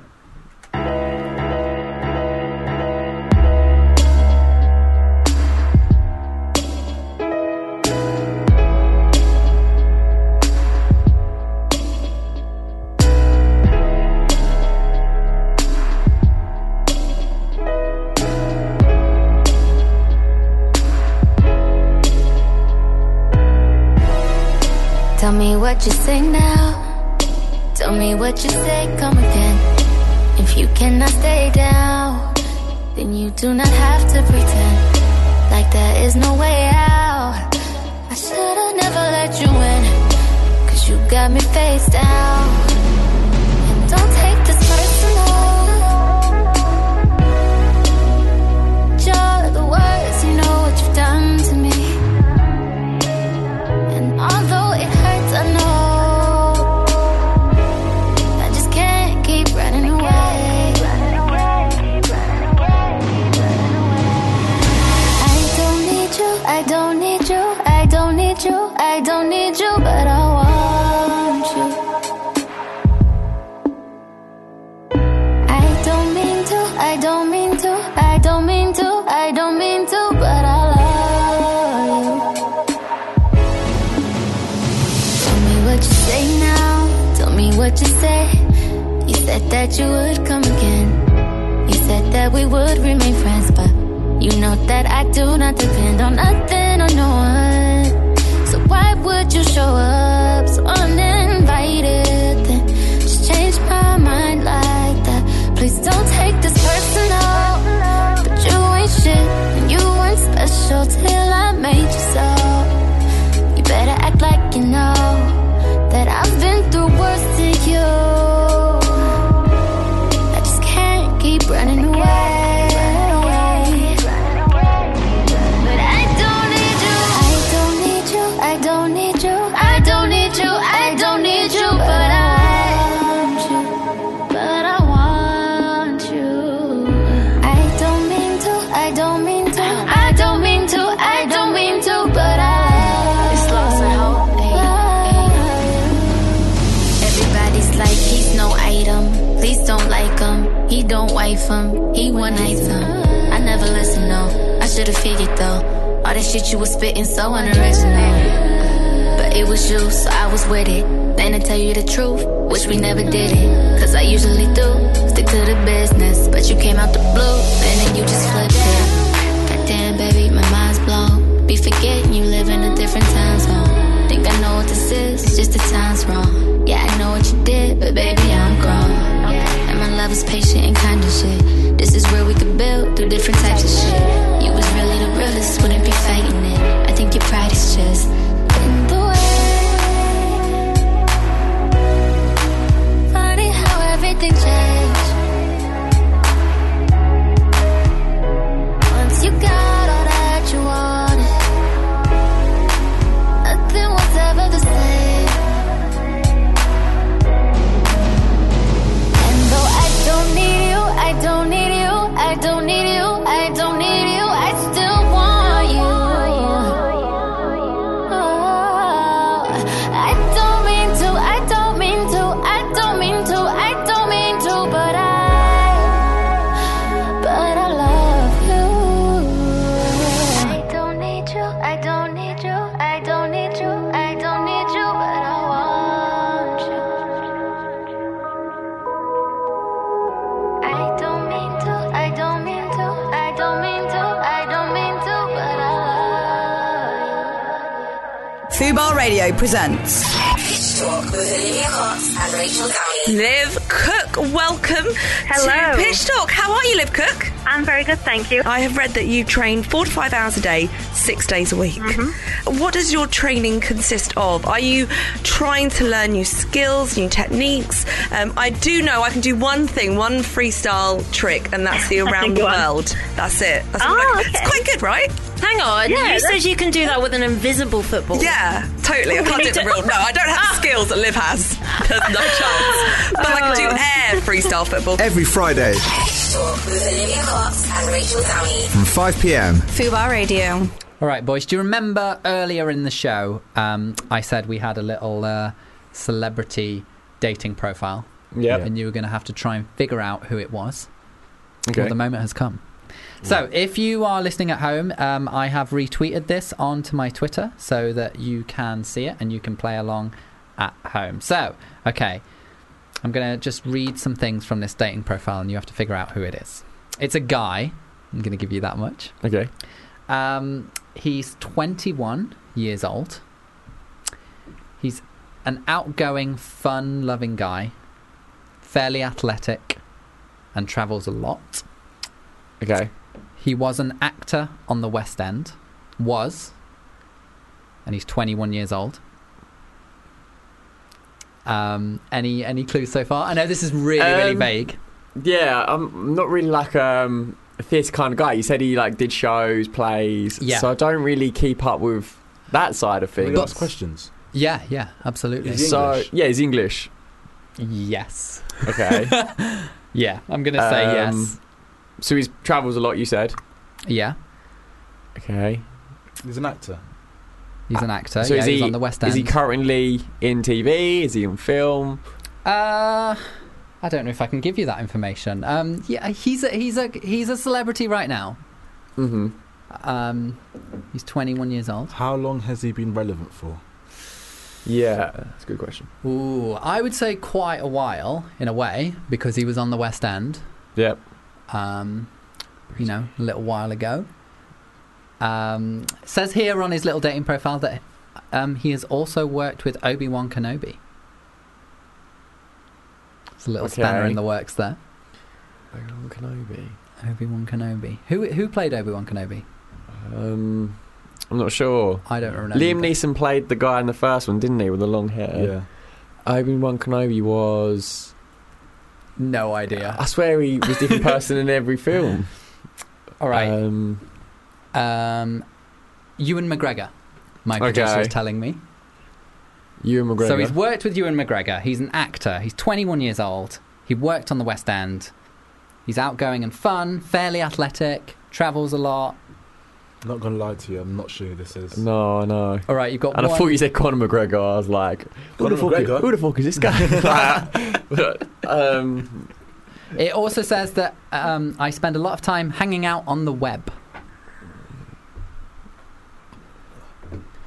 Tell me what you say now. Tell me what you say, come again. If you cannot stay down, then you do not have to pretend like there is no way out. I should've never let you in, 'cause you got me face down. And don't take this personal. You're the worst, you know what you've done to me. And although it hurts, I know I just can't keep running away. I don't need you, I don't need you, I don't need you, I don't need you, but I want you. I don't mean to, I don't mean to, I don't mean to, I don't mean to, but I love you. Tell me what you say now, tell me what you say. You said that you would come again. You said that we would remain friends, but you know that I do not depend on nothing or no one. So why would you show up so uninvited, then just change my mind like that? Please don't take this personal, but you ain't shit and you weren't special till I made you so. You better act like you know that I've been through worse to you. I just can't keep running away. But I don't need you, I don't need you, I don't need should've figured though. All that shit you was spitting so unoriginal. But it was you, so I was with it. Then to tell you the truth, wish we never did it. Cause I usually do, stick to the business. But you came out the blue, and then you just flipped it. Goddamn baby, my mind's blown. Be forgetting you live in a different time zone. Think I know what this is, just the time's wrong. Yeah, I know what you did, but baby, I'm grown. And my love is patient and kind of shit. This is where we could build through different types of shit. You was really the realest, wouldn't be fighting it. I think your pride is just in the way. Funny how everything changed once you got all that you wanted. Nothing was ever the same. And though I don't need you, I don't need you, I don't need you, I don't need you, I still want you. Oh, I don't mean to, I don't mean to, I don't mean to, I don't mean to, but I love you. I don't need you, I don't need you, I don't need you, I don't need you, but I want you. I don't mean to, I don't mean to, I don't mean to, I don't mean to, but I love you. Fubar Radio presents Pitch Talk with Olivia Cox and Rachel Downey. Liv Cook, welcome Hello. to Pitch Talk. How are you, Liv Cook? I'm very good, thank you. I have read that you train 4 to 5 hours a day, 6 days a week. What does your training consist of? Are you trying to learn new skills, new techniques? I do know I can do one thing, one freestyle trick, and that's the around the world. That's it. That's okay. It's quite good, right? Hang on, Yeah, you said you can do that with an invisible football. Yeah, totally. I can't do the real. No, I don't have the skills that Liv has. There's no chance. But I can do air freestyle football. Every Friday Pitch Talk with Olivia Cox and Rachel Downey. from 5 p.m. Fubar Radio. All right, boys, do you remember earlier in the show I said we had a little celebrity dating profile? Yeah. And you were going to have to try and figure out who it was. Okay. Well, the moment has come. So, if you are listening at home, I have retweeted this onto my Twitter so that you can see it and you can play along at home. So, okay, I'm going to just read some things from this dating profile and you have to figure out who it is. It's a guy. I'm going to give you that much. Okay. He's 21 years old. He's an outgoing, fun-loving guy, fairly athletic, and travels a lot. Okay. He was an actor on the West End. And he's 21 years old. Any clues so far? I know this is really vague. Yeah, I'm not really like a theatre kind of guy. You said he like did shows, plays. Yeah. So I don't really keep up with that side of things. Can we ask questions? Yeah, absolutely. Is he English? Yeah, he's English. Yes. Okay. Yeah, I'm going to say yes. So he travels a lot, you said? Yeah. Okay. He's an actor. He's an actor. So he's on the West End. Is he currently in TV? Is he on film? I don't know if I can give you that information. Yeah, he's a celebrity right now. He's 21 years old. How long has he been relevant for? Yeah, that's a good question. Ooh, I would say quite a while, in a way, because he was on the West End. Yep. A little while ago. Says here on his little dating profile that he has also worked with Obi-Wan Kenobi. It's a little spanner in the works there. Obi-Wan Kenobi. Who played Obi-Wan Kenobi? I'm not sure. I don't remember. Liam Neeson played the guy in the first one, didn't he, with the long hair? Yeah. Obi-Wan Kenobi was... No idea. I swear he was a different person in every film. All right. Ewan McGregor, my producer is telling me. Ewan McGregor. So he's worked with Ewan McGregor. He's an actor. He's 21 years old. He worked on the West End. He's outgoing and fun, fairly athletic, travels a lot. I'm not going to lie to you, I'm not sure who this is. No, I know. All right, you've got And one... I thought you said Conor McGregor. I was like, who the fuck is this guy? It also says that I spend a lot of time hanging out on the web.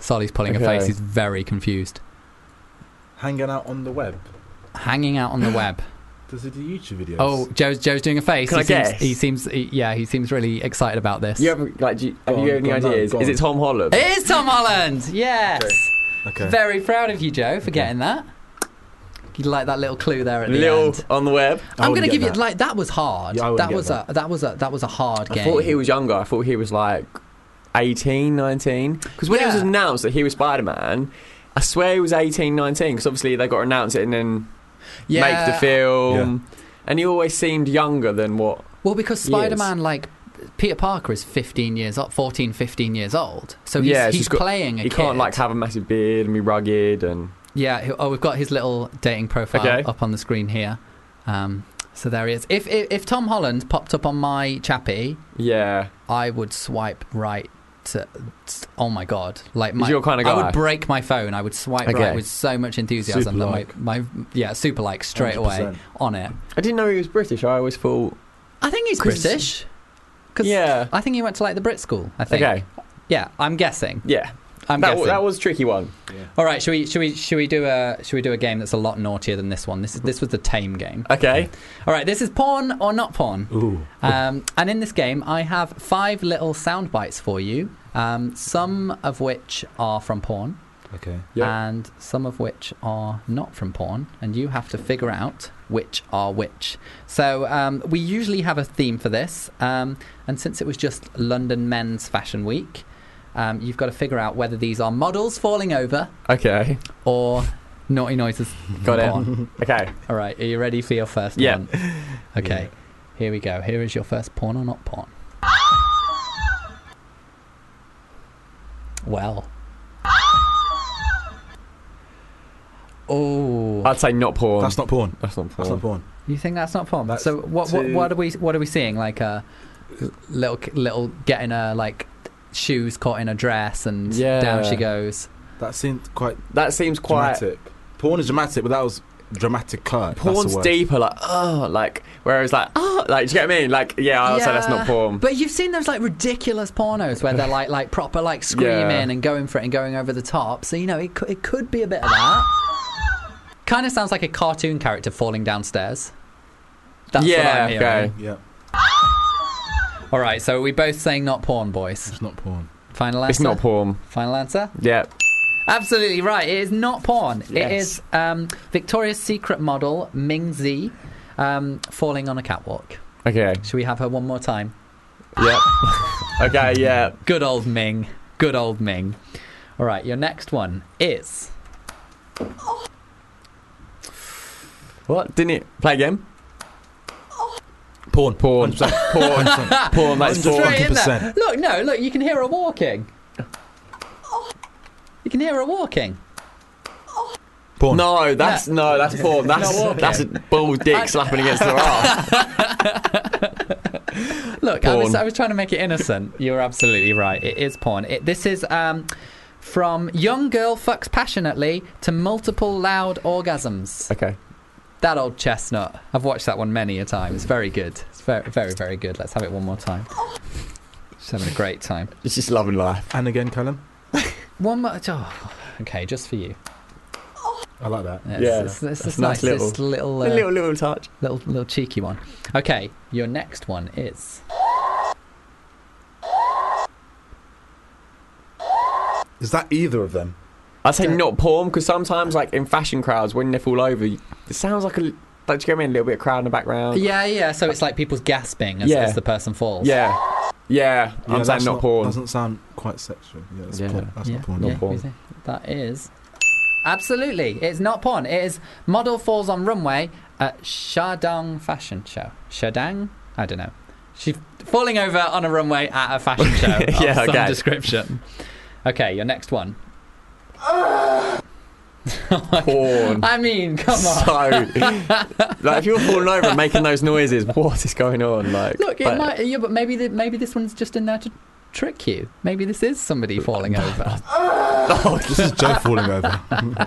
Solly's pulling a face. He's very confused. Hanging out on the web. Hanging out on the web. Does he do YouTube videos? Oh, Joe's doing a face. Can I guess? He seems really excited about this. You have you any ideas? Is it Tom Holland? It is Tom Holland. Yes. Okay. Very proud of you, Joe, for getting that. You like that little clue there at the little end. On the web. I'm going to give you that was hard. Yeah, that was a hard game. I thought he was younger. I thought he was like 18, 19. Because when it was announced that he was Spider-Man, I swear he was 18, 19. Because obviously they got to announce it and then make the film. Yeah. And he always seemed younger than what. Well, because Spider-Man, like Peter Parker, is 15 years old. So he's playing a kid. He can't like have a massive beard and be rugged and. Yeah. Oh, we've got his little dating profile up on the screen here. So there he is. If Tom Holland popped up on my Chappie, I would swipe right. Oh my god! Like your kind of guy. I would break my phone. I would swipe right with so much enthusiasm. Super like straight 100%. Away on it. I didn't know he was British. I always thought. I think he's British. I think he went to like the Brit school. I think. Okay. Yeah, I'm guessing. Yeah. That was a tricky one. Yeah. All right, should we do a game that's a lot naughtier than this one? This was the tame game. Okay. All right, this is porn or not porn. Ooh. And in this game, I have 5 little sound bites for you. Some of which are from porn. Okay. Yep. And some of which are not from porn, and you have to figure out which are which. So we usually have a theme for this, and since it was just London Men's Fashion Week. You've got to figure out whether these are models falling over. Okay. Or naughty noises. Got it. Porn. Okay. All right. Are you ready for your first one? Okay. Yeah. Here we go. Here is your first porn or not porn. Well. Oh. I'd say not porn. That's not porn. That's not porn. That's not porn. You think that's not porn? So what are we seeing? Like a little getting a like. Shoes caught in a dress and down she goes. That seems quite dramatic. Porn is dramatic, but that was dramatic. Porn's deeper, whereas do you get what I mean? I'll say that's not porn. But you've seen those like ridiculous pornos where they're like proper like screaming and going for it and going over the top. So it could be a bit of that. Kind of sounds like a cartoon character falling downstairs. That's what I'm hearing. Okay. Yeah. All right, so are we both saying not porn, boys? It's not porn. Final answer? It's not porn. Final answer? Yeah. Absolutely right. It is not porn. Yes. It is Victoria's Secret model Ming Zi falling on a catwalk. Okay. Should we have her one more time? Yeah. Okay, yeah. Good old Ming. Good old Ming. All right, your next one is... What? Didn't it play again? Porn. 100%. Porn. Porn. That's porn. 100%. Look, you can hear her walking. You can hear her walking. Porn. No, that's porn. That's a bull dick slapping against her arm. Look, I was trying to make it innocent. You're absolutely right. It is porn. This is from young girl fucks passionately to multiple loud orgasms. Okay. That old chestnut. I've watched that one many a time. It's very good. It's very, very, very good. Let's have it one more time. Just having a great time. It's just loving life. And again, Callum. One more. Oh, okay, just for you. I like that. It's nice little touch. Little cheeky one. Okay, your next one is. Is that either of them? I'd say not porn, because sometimes, like in fashion crowds, when they fall over, it sounds like do you get me? A little bit of crowd in the background. Yeah. So it's like people's gasping as the person falls. Yeah. I'm saying not porn. Doesn't sound quite sexual. Yeah, that's not porn. Not porn. That is absolutely. It's not porn. It is model falls on runway at Shadang fashion show. Shadang? I don't know. She's falling over on a runway at a fashion show. Of some description. Okay, your next one. Porn. I mean, come on. So, if you're falling over and making those noises, what is going on? Look, it might. Yeah, but maybe this one's just in there to trick you. Maybe this is somebody falling over. This is Joe falling over.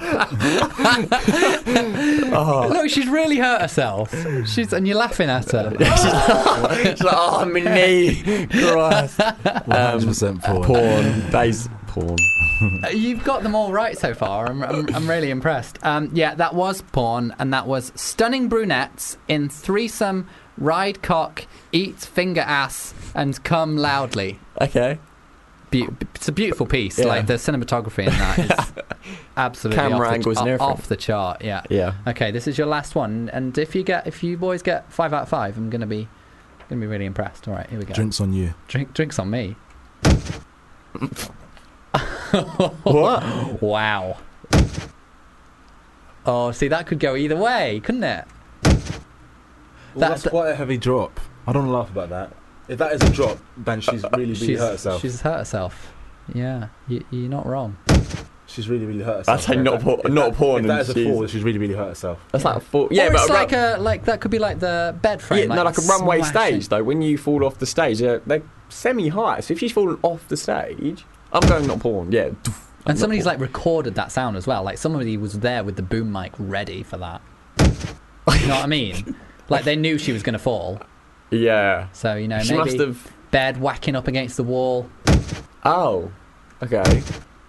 Look, she's really hurt herself. And you're laughing at her. She's like, my knee. Christ. 100% porn. Porn. That is porn. You've got them all right so far. I'm really impressed. Yeah, that was porn, and that was stunning brunettes in threesome, ride cock, eat finger ass, and come loudly. Okay. It's a beautiful piece. Like the cinematography in that is absolutely camera angles and everything. Off the chart. Yeah. Yeah. Okay, this is your last one, and if you boys get 5 out of 5, I'm gonna be really impressed. All right, here we go. Drinks on you. Drinks on me. What? Wow. Oh, see, that could go either way, couldn't it? Well, that's quite a heavy drop. I don't laugh about that. If that is a drop, then she's really hurt herself. She's hurt herself. Yeah, you're not wrong. She's really hurt herself. That's like not porn. If that is a fall, she's really hurt herself. That's like a fall. Yeah, or but it's like that could be like the bed frame. Yeah, like a runway stage though. When you fall off the stage, they're semi-high. So if she's fallen off the stage, I'm going not porn. Yeah. And somebody's like recorded that sound as well. Like somebody was there with the boom mic ready for that. You know what I mean? Like they knew she was going to fall. Yeah. So she maybe must have bed whacking up against the wall. Oh. Okay.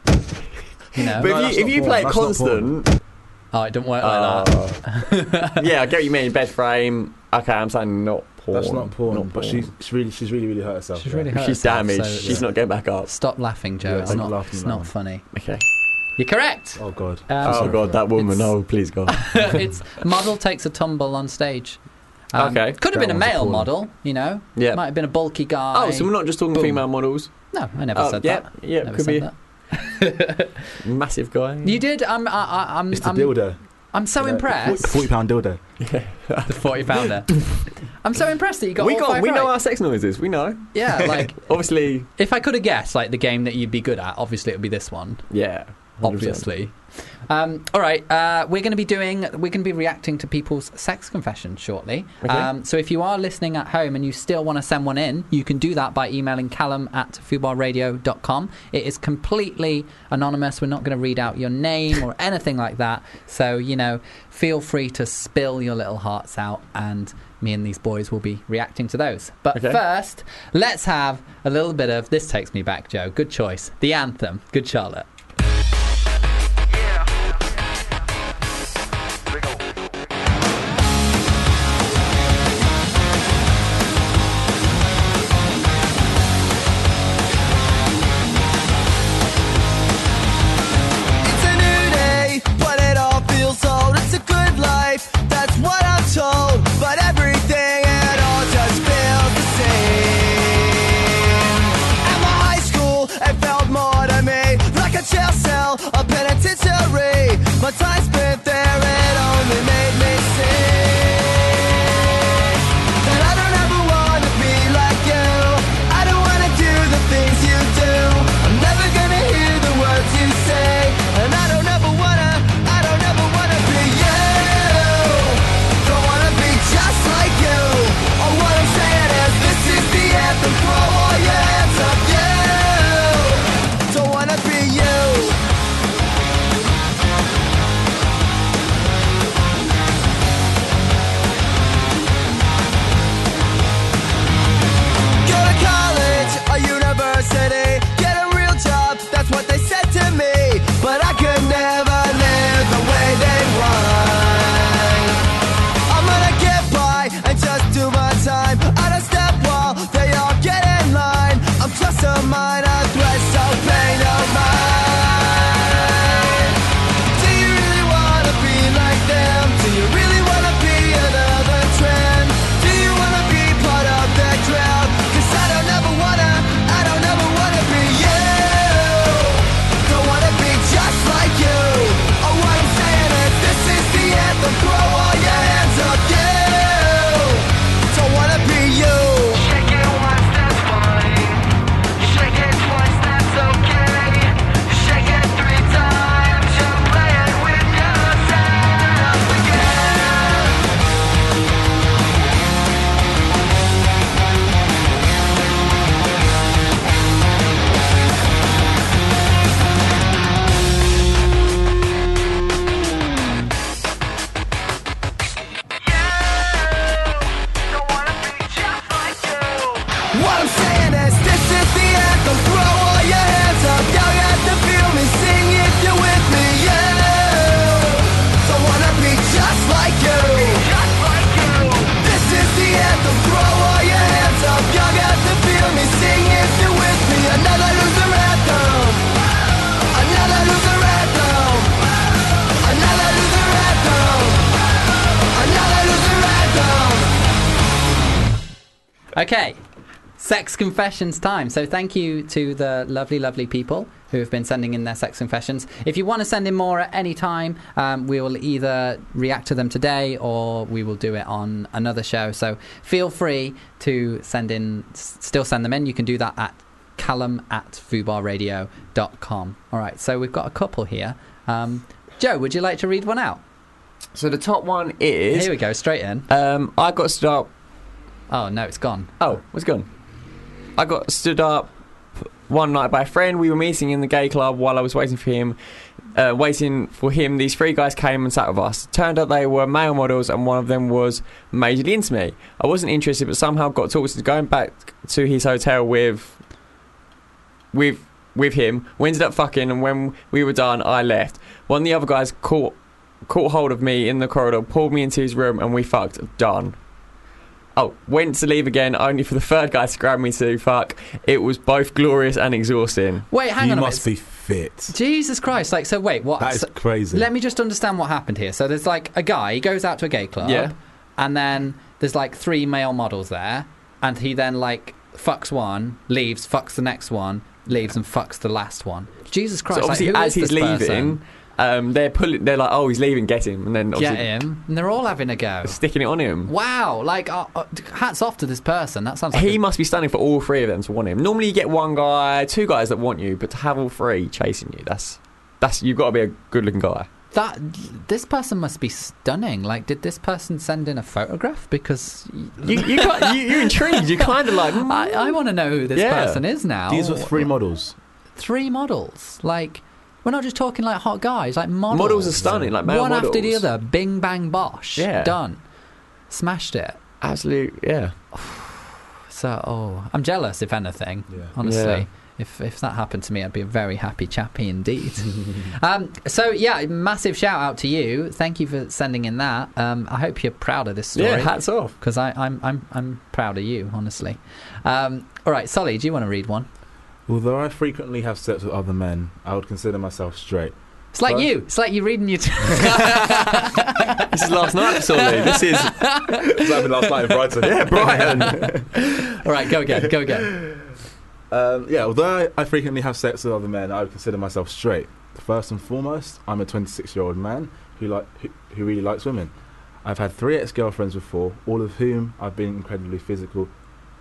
But if you play it constant. Oh, it don't work like that. Yeah, I get what you mean. Bed frame. Okay, I'm saying not porn. That's not porn. But she's really hurt herself. She's really hurt She's herself, damaged. so She's not getting back up. Stop laughing, Joe. Yeah, it's not funny. Okay. You're correct. Oh God. God, that woman. Oh, please God. It's model takes a tumble on stage. Okay. Could have been a male model, Yeah. Might have been a bulky guy. Oh, so we're not just talking female models? No, I never said that. Yeah, never could be. That. Massive guy. You did. It's the dildo. I'm so impressed. £40 dildo. The 40-pounder. I'm so impressed that you got all 5 We right. know our sex noises. We know. Yeah, like obviously. If I could have guessed like the game that you'd be good at, obviously it would be this one. Yeah. 100%. Obviously. All right, we're going to be reacting to people's sex confessions shortly. Okay. So if you are listening at home and you still want to send one in, you can do that by emailing callum@fubarradio.com. It is completely anonymous. We're not going to read out your name or anything like that. So, feel free to spill your little hearts out, and me and these boys will be reacting to those. But first, let's have a little bit of This Takes Me Back, Joe. Good choice. The anthem. Good Charlotte. Like a Okay, sex confessions time. So thank you to the lovely, lovely people who have been sending in their sex confessions. If you want to send in more at any time, we will either react to them today or we will do it on another show. So feel free to still send them in. You can do that at callum@fubarradio.com. All right, so we've got a couple here. Joe, would you like to read one out? So the top one is... Here we go, straight in. I got stood up... Oh, no, it's gone. Oh, it's gone. I got stood up one night by a friend. We were meeting in the gay club while I was waiting for him. These three guys came and sat with us. Turned out they were male models, and one of them was majorly into me. I wasn't interested, but somehow got talked into going back to his hotel with him. We ended up fucking, and when we were done, I left. One of the other guys caught hold of me in the corridor, pulled me into his room, and we fucked. Done. Oh, went to leave again, only for the third guy to grab me to fuck. It was both glorious and exhausting. Wait, hang on a minute. You must be fit. Jesus Christ. Like, so wait, what? That is crazy. Let me just understand what happened here. So there's like a guy, he goes out to a gay club. Yeah. And then there's like 3 male models there. And he then like fucks one, leaves, fucks the next one, leaves and fucks the last one. Jesus Christ. So obviously, like, as he's leaving... they're like, oh, he's leaving, get him, and then get him, and they're all having a go, sticking it on him. Wow, like hats off to this person. That sounds like he must be stunning for all three of them to want him. Normally, you get one guy, 2 guys that want you, but to have all 3 chasing you, that's you've got to be a good-looking guy. This person must be stunning. Like, did this person send in a photograph? Because you're intrigued. You're kind of like, I want to know who this person is now. These were 3 models. 3 models, like. We're not just talking like hot guys, like models. Models are stunning, like male one models. After the other, bing, bang, bosh. Yeah. Done. Smashed it. Absolute, yeah. So, I'm jealous, if anything, honestly. Yeah. If that happened to me, I'd be a very happy chappy indeed. So, yeah, massive shout out to you. Thank you for sending in that. I hope you're proud of this story. Yeah, hats off. Because I'm proud of you, honestly. All right, Solly, do you want to read one? Although I frequently have sex with other men, I would consider myself straight. It's like you. It's like you reading your... This is last night, Solly. This is... This happened last night in Brighton. Yeah, Brighton. All right, go again. Although I frequently have sex with other men, I would consider myself straight. First and foremost, I'm a 26-year-old man who really likes women. I've had 3 ex-girlfriends before, all of whom I've been incredibly physically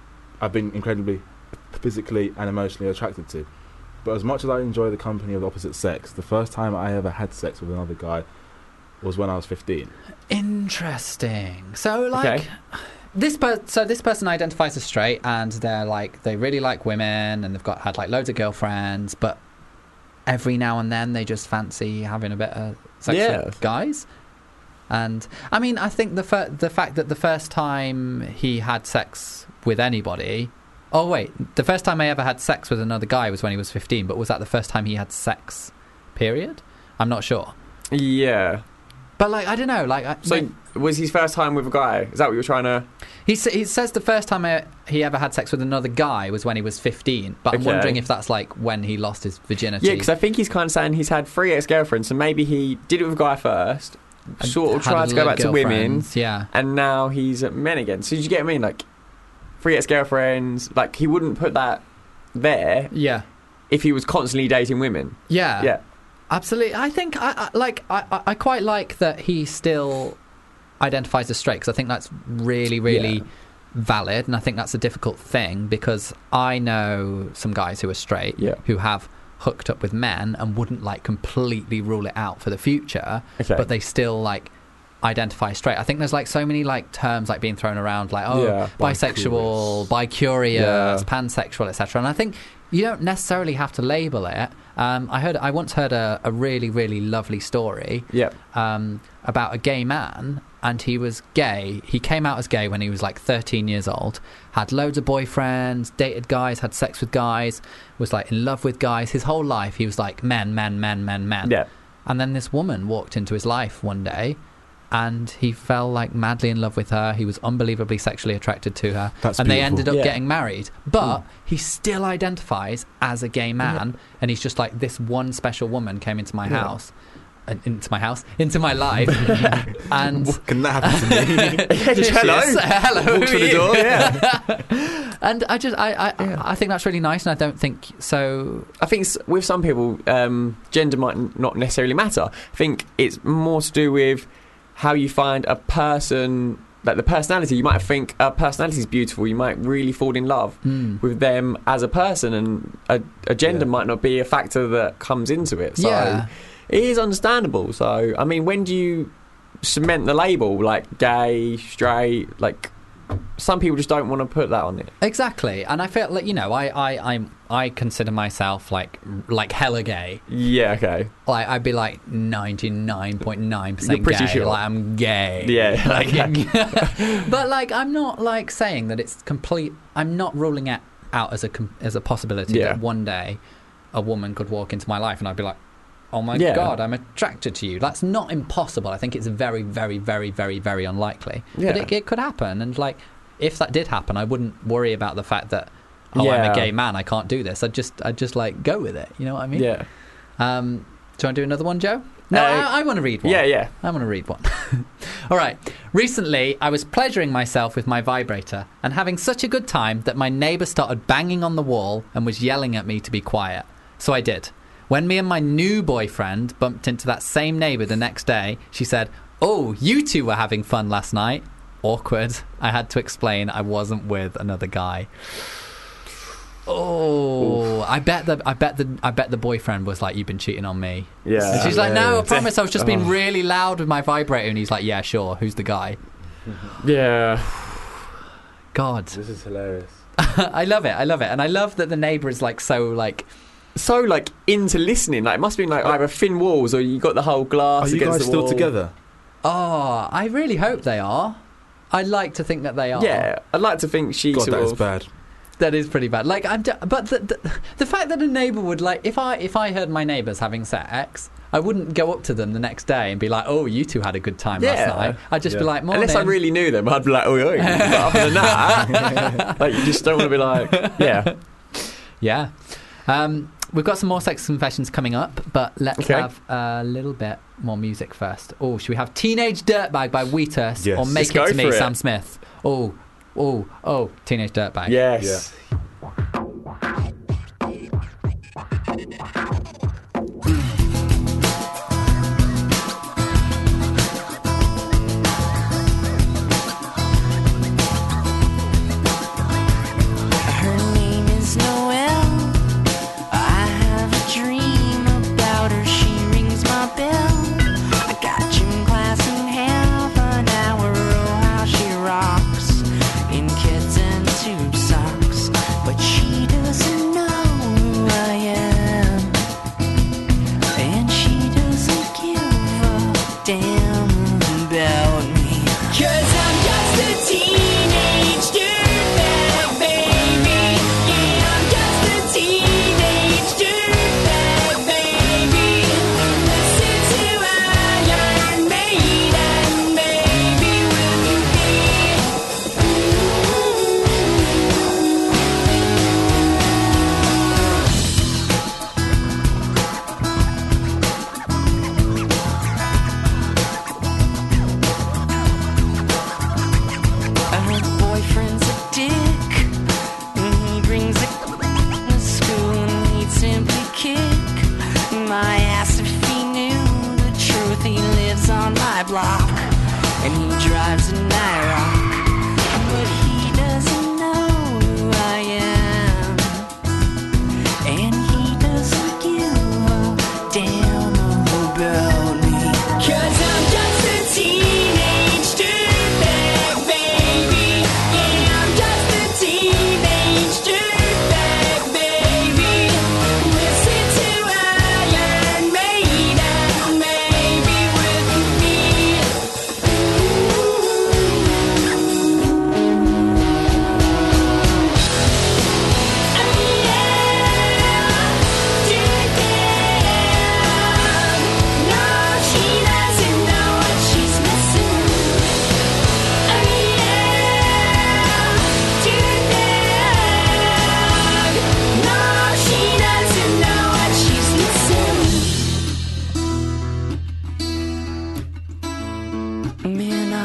and emotionally attracted to. But as much as I enjoy the company of the opposite sex, the first time I ever had sex with another guy was when I was 15. Interesting. So, like, this person identifies as straight, and they're like, they really like women, and they've had like loads of girlfriends, but every now and then they just fancy having a bit of sex with guys. And I mean, I think the fact that the first time he had sex with anybody. Oh wait, the first time I ever had sex with another guy was when he was 15, but was that the first time he had sex, period? I'm not sure. Yeah. But, like, I don't know, like... was his first time with a guy? Is that what you're trying to... He says the first time he ever had sex with another guy was when he was 15, but I'm wondering if that's, like, when he lost his virginity. Yeah, because I think he's kind of saying he's had 3 ex-girlfriends, so maybe he did it with a guy first, sort of tried to go back to women, and now he's at men again. So did you get what I mean? Like... 3 ex-girlfriends, like, he wouldn't put that there if he was constantly dating women. Yeah. Absolutely. I think, I quite like that he still identifies as straight, because I think that's really, really valid, and I think that's a difficult thing, because I know some guys who are straight who have hooked up with men and wouldn't, like, completely rule it out for the future, but they still, like... identify straight. I think there's like so many like terms like being thrown around, like bisexual, bi-curious, pansexual, etc. And I think you don't necessarily have to label it. I once heard a really, really lovely story about a gay man, and he was gay. He came out as gay when he was like 13 years old, had loads of boyfriends, dated guys, had sex with guys, was like in love with guys. His whole life he was like men. And then this woman walked into his life one day, and he fell like madly in love with her. He was unbelievably sexually attracted to her. That's and beautiful. They ended up getting married. But he still identifies as a gay man, and he's just like, this one special woman came into my house, into my house, into my life, and can that happen to me? hello, walks through the door, yeah. And I think that's really nice, and I don't think so. I think with some people, gender might not necessarily matter. I think it's more to do with how you find a person. Like the personality, you might think a personality is beautiful. You might really fall in love with them as a person, and a gender might not be a factor that comes into it. So it is understandable. So I mean, when do you cement the label like gay, straight? Like some people just don't want to put that on it. Exactly, and I feel like I consider myself like hella gay. Yeah, okay. Like I'd be like 99.9% You're pretty gay. sure. Like I'm gay. Yeah, like, but like I'm not like saying that it's complete. I'm not ruling it out as a possibility that one day a woman could walk into my life and I'd be like, oh my God, I'm attracted to you. That's not impossible. I think it's very, very, very, very, very unlikely. Yeah. But it could happen. And like, if that did happen, I wouldn't worry about the fact that, I'm a gay man, I can't do this. I'd just like go with it. You know what I mean? Yeah. Do you want to do another one, Joe? No, I want to read one. Yeah. I want to read one. All right. Recently, I was pleasuring myself with my vibrator and having such a good time that my neighbour started banging on the wall and was yelling at me to be quiet. So I did. When me and my new boyfriend bumped into that same neighbour the next day, she said, "Oh, you two were having fun last night." Awkward. I had to explain I wasn't with another guy. Oh, I bet the boyfriend was like, "You've been cheating on me." Yeah. And she's like, "No, I promise. I was just being really loud with my vibrator." And he's like, "Yeah, sure. Who's the guy?" Yeah. God, this is hilarious. I love it, and I love that the neighbour is like so into listening. Like it must be like either thin walls or you got the whole glass. Are you guys still together? Oh, I really hope they are. I'd like to think that they are. Yeah, I'd like to think she. God, sort that is of, bad. That is pretty bad. Like, but the fact that a neighbour would like, if I heard my neighbours having sex, I wouldn't go up to them the next day and be like, "Oh, you two had a good time last night." I'd just be like, "Morning." Unless I really knew them, I'd be like, "Oh, but other than that, like you just don't want to be like, yeah. We've got some more sex confessions coming up, but let's have a little bit more music first. Oh, should we have Teenage Dirtbag by Wheatus or Make It To Me, Sam Smith? Oh, Teenage Dirtbag. Yes. Yeah.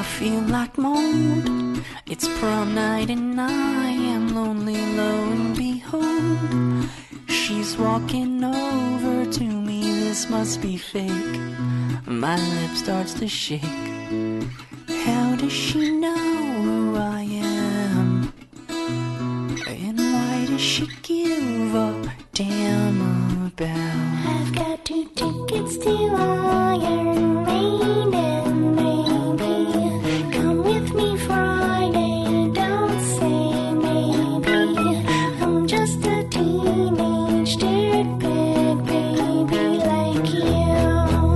feel like mold. It's prom night and I am lonely, lo and behold. She's walking over to me, this must be fake. My lip starts to shake. How does she know who I am? And why does she give a damn about? I've got 2 tickets to Iron Maiden, baby. Come with me Friday, don't say maybe. I'm just a teenage dirtbag baby like you.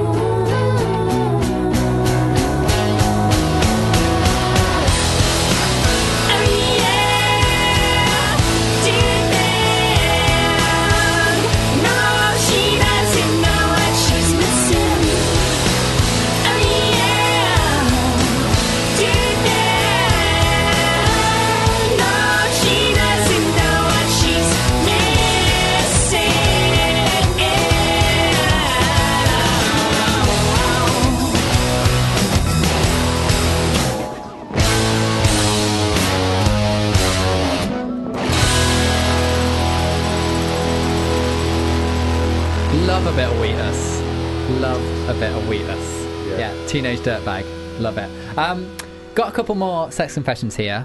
Love a bit of Wheatus. Love a bit of Wheatus. Yeah, Teenage Dirtbag. Love it. Got a couple more sex confessions here.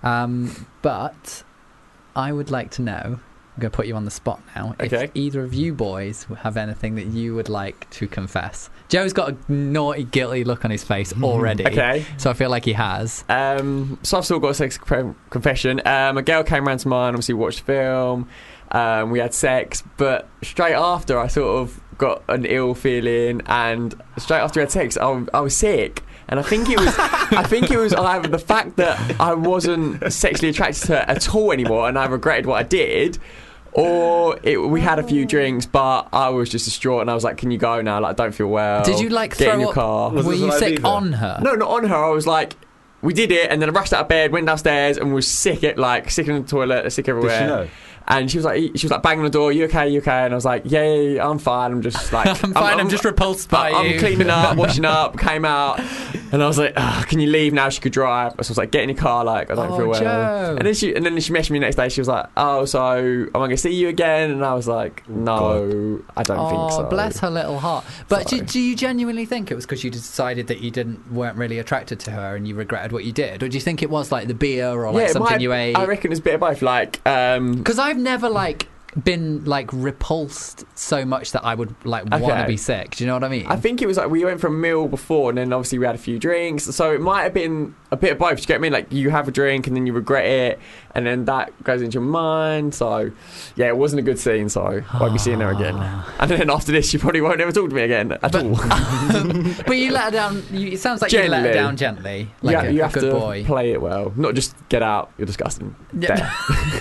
But I would like to know, I'm going to put you on the spot now, if either of you boys have anything that you would like to confess. Joe's got a naughty, guilty look on his face already. Okay. So I feel like he has. So I've still got a sex confession. A girl came round to mine, obviously watched the film. We had sex, but straight after I sort of got an ill feeling, and straight after we had sex I was sick, and I think it was either the fact that I wasn't sexually attracted to her at all anymore and I regretted what I did, or we had a few drinks but I was just distraught and I was like, can you go now, like I don't feel well. Did you like get throw in your up? car? Were you sick on her? No, not on her. I was like, we did it, and then I rushed out of bed, went downstairs and was sick in the toilet, sick everywhere. Did she know? And she was like banging on the door, you okay? And I was like, yeah, I'm fine. I'm just like, I'm fine. I'm just repulsed by you. I'm cleaning up, washing up. Came out, and I was like, can you leave now? She could drive. So I was like, get in your car. Like I don't feel well. Joe. And then she messaged me the next day. She was like, oh, so am I going to see you again? And I was like, no, I don't think so. Oh, bless her little heart. But do you genuinely think it was because you decided that you weren't really attracted to her and you regretted what you did, or do you think it was like the beer or like something you ate? I reckon it's a bit of both. Like, because I've never been repulsed so much that I would want to be sick. Do you know what I mean? I think it was like we went for a meal before, and then obviously we had a few drinks, so it might have been a bit of both. Do you get me? Like you have a drink and then you regret it, and then that goes into your mind. So yeah, it wasn't a good scene. So I won't be seeing her again. And then after this, she probably won't ever talk to me again at all. But you let her down. It sounds like you let her down gently, like you a have good to boy. Play it well, not just get out. You're disgusting. Yeah.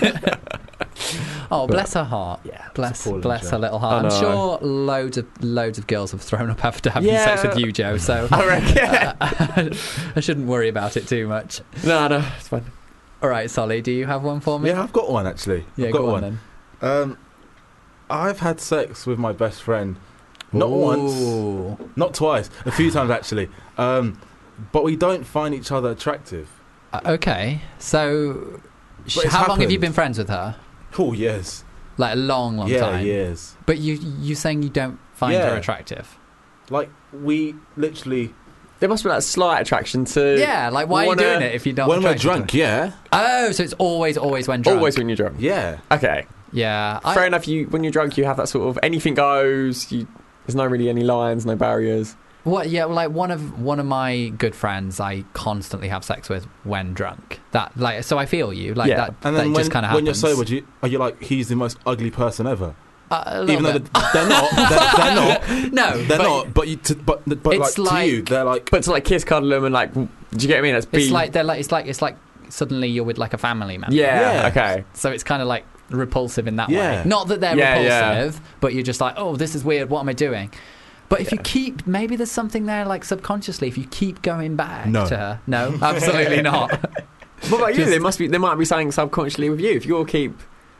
Oh, bless her heart. Yeah, bless her little heart. I'm sure loads of girls have thrown up after having sex with you, Joe. So I reckon I shouldn't worry about it too much. No, it's fine. All right, Solly, do you have one for me? Yeah, I've got one actually. Yeah, I've got go on then. I've had sex with my best friend, not once, not twice, a few times actually. But we don't find each other attractive. Okay, so how long have you been friends with her? Oh, years. Like a long time? Yeah, years. But you saying you don't find her attractive? Like, we literally... There must be a slight attraction to... Yeah, like why are you doing it if you don't... When we're drunk, yeah. Oh, so it's always when drunk? Always when you're drunk? Yeah. Okay. Yeah. Fair enough, when you're drunk, you have that sort of... Anything goes, there's no really any lines, no barriers. What? Yeah, like one of my good friends, I constantly have sex with when drunk. That so I feel you like that. And then just kind of happens. When you're sober, are you like he's the most ugly person ever? Even though they're not. They're not. No, they're not. But it's like to you, they're like. But to like kiss, cuddle them, and like, do you get what I mean? It's like suddenly you're with like a family member. Yeah. Okay. So it's kind of like repulsive in that way. Not that they're repulsive, but you're just like, oh, this is weird. What am I doing? But if you keep, maybe there's something there, like subconsciously, if you keep going back to her. No, absolutely not. What about you? There might be something subconsciously with you. If you all keep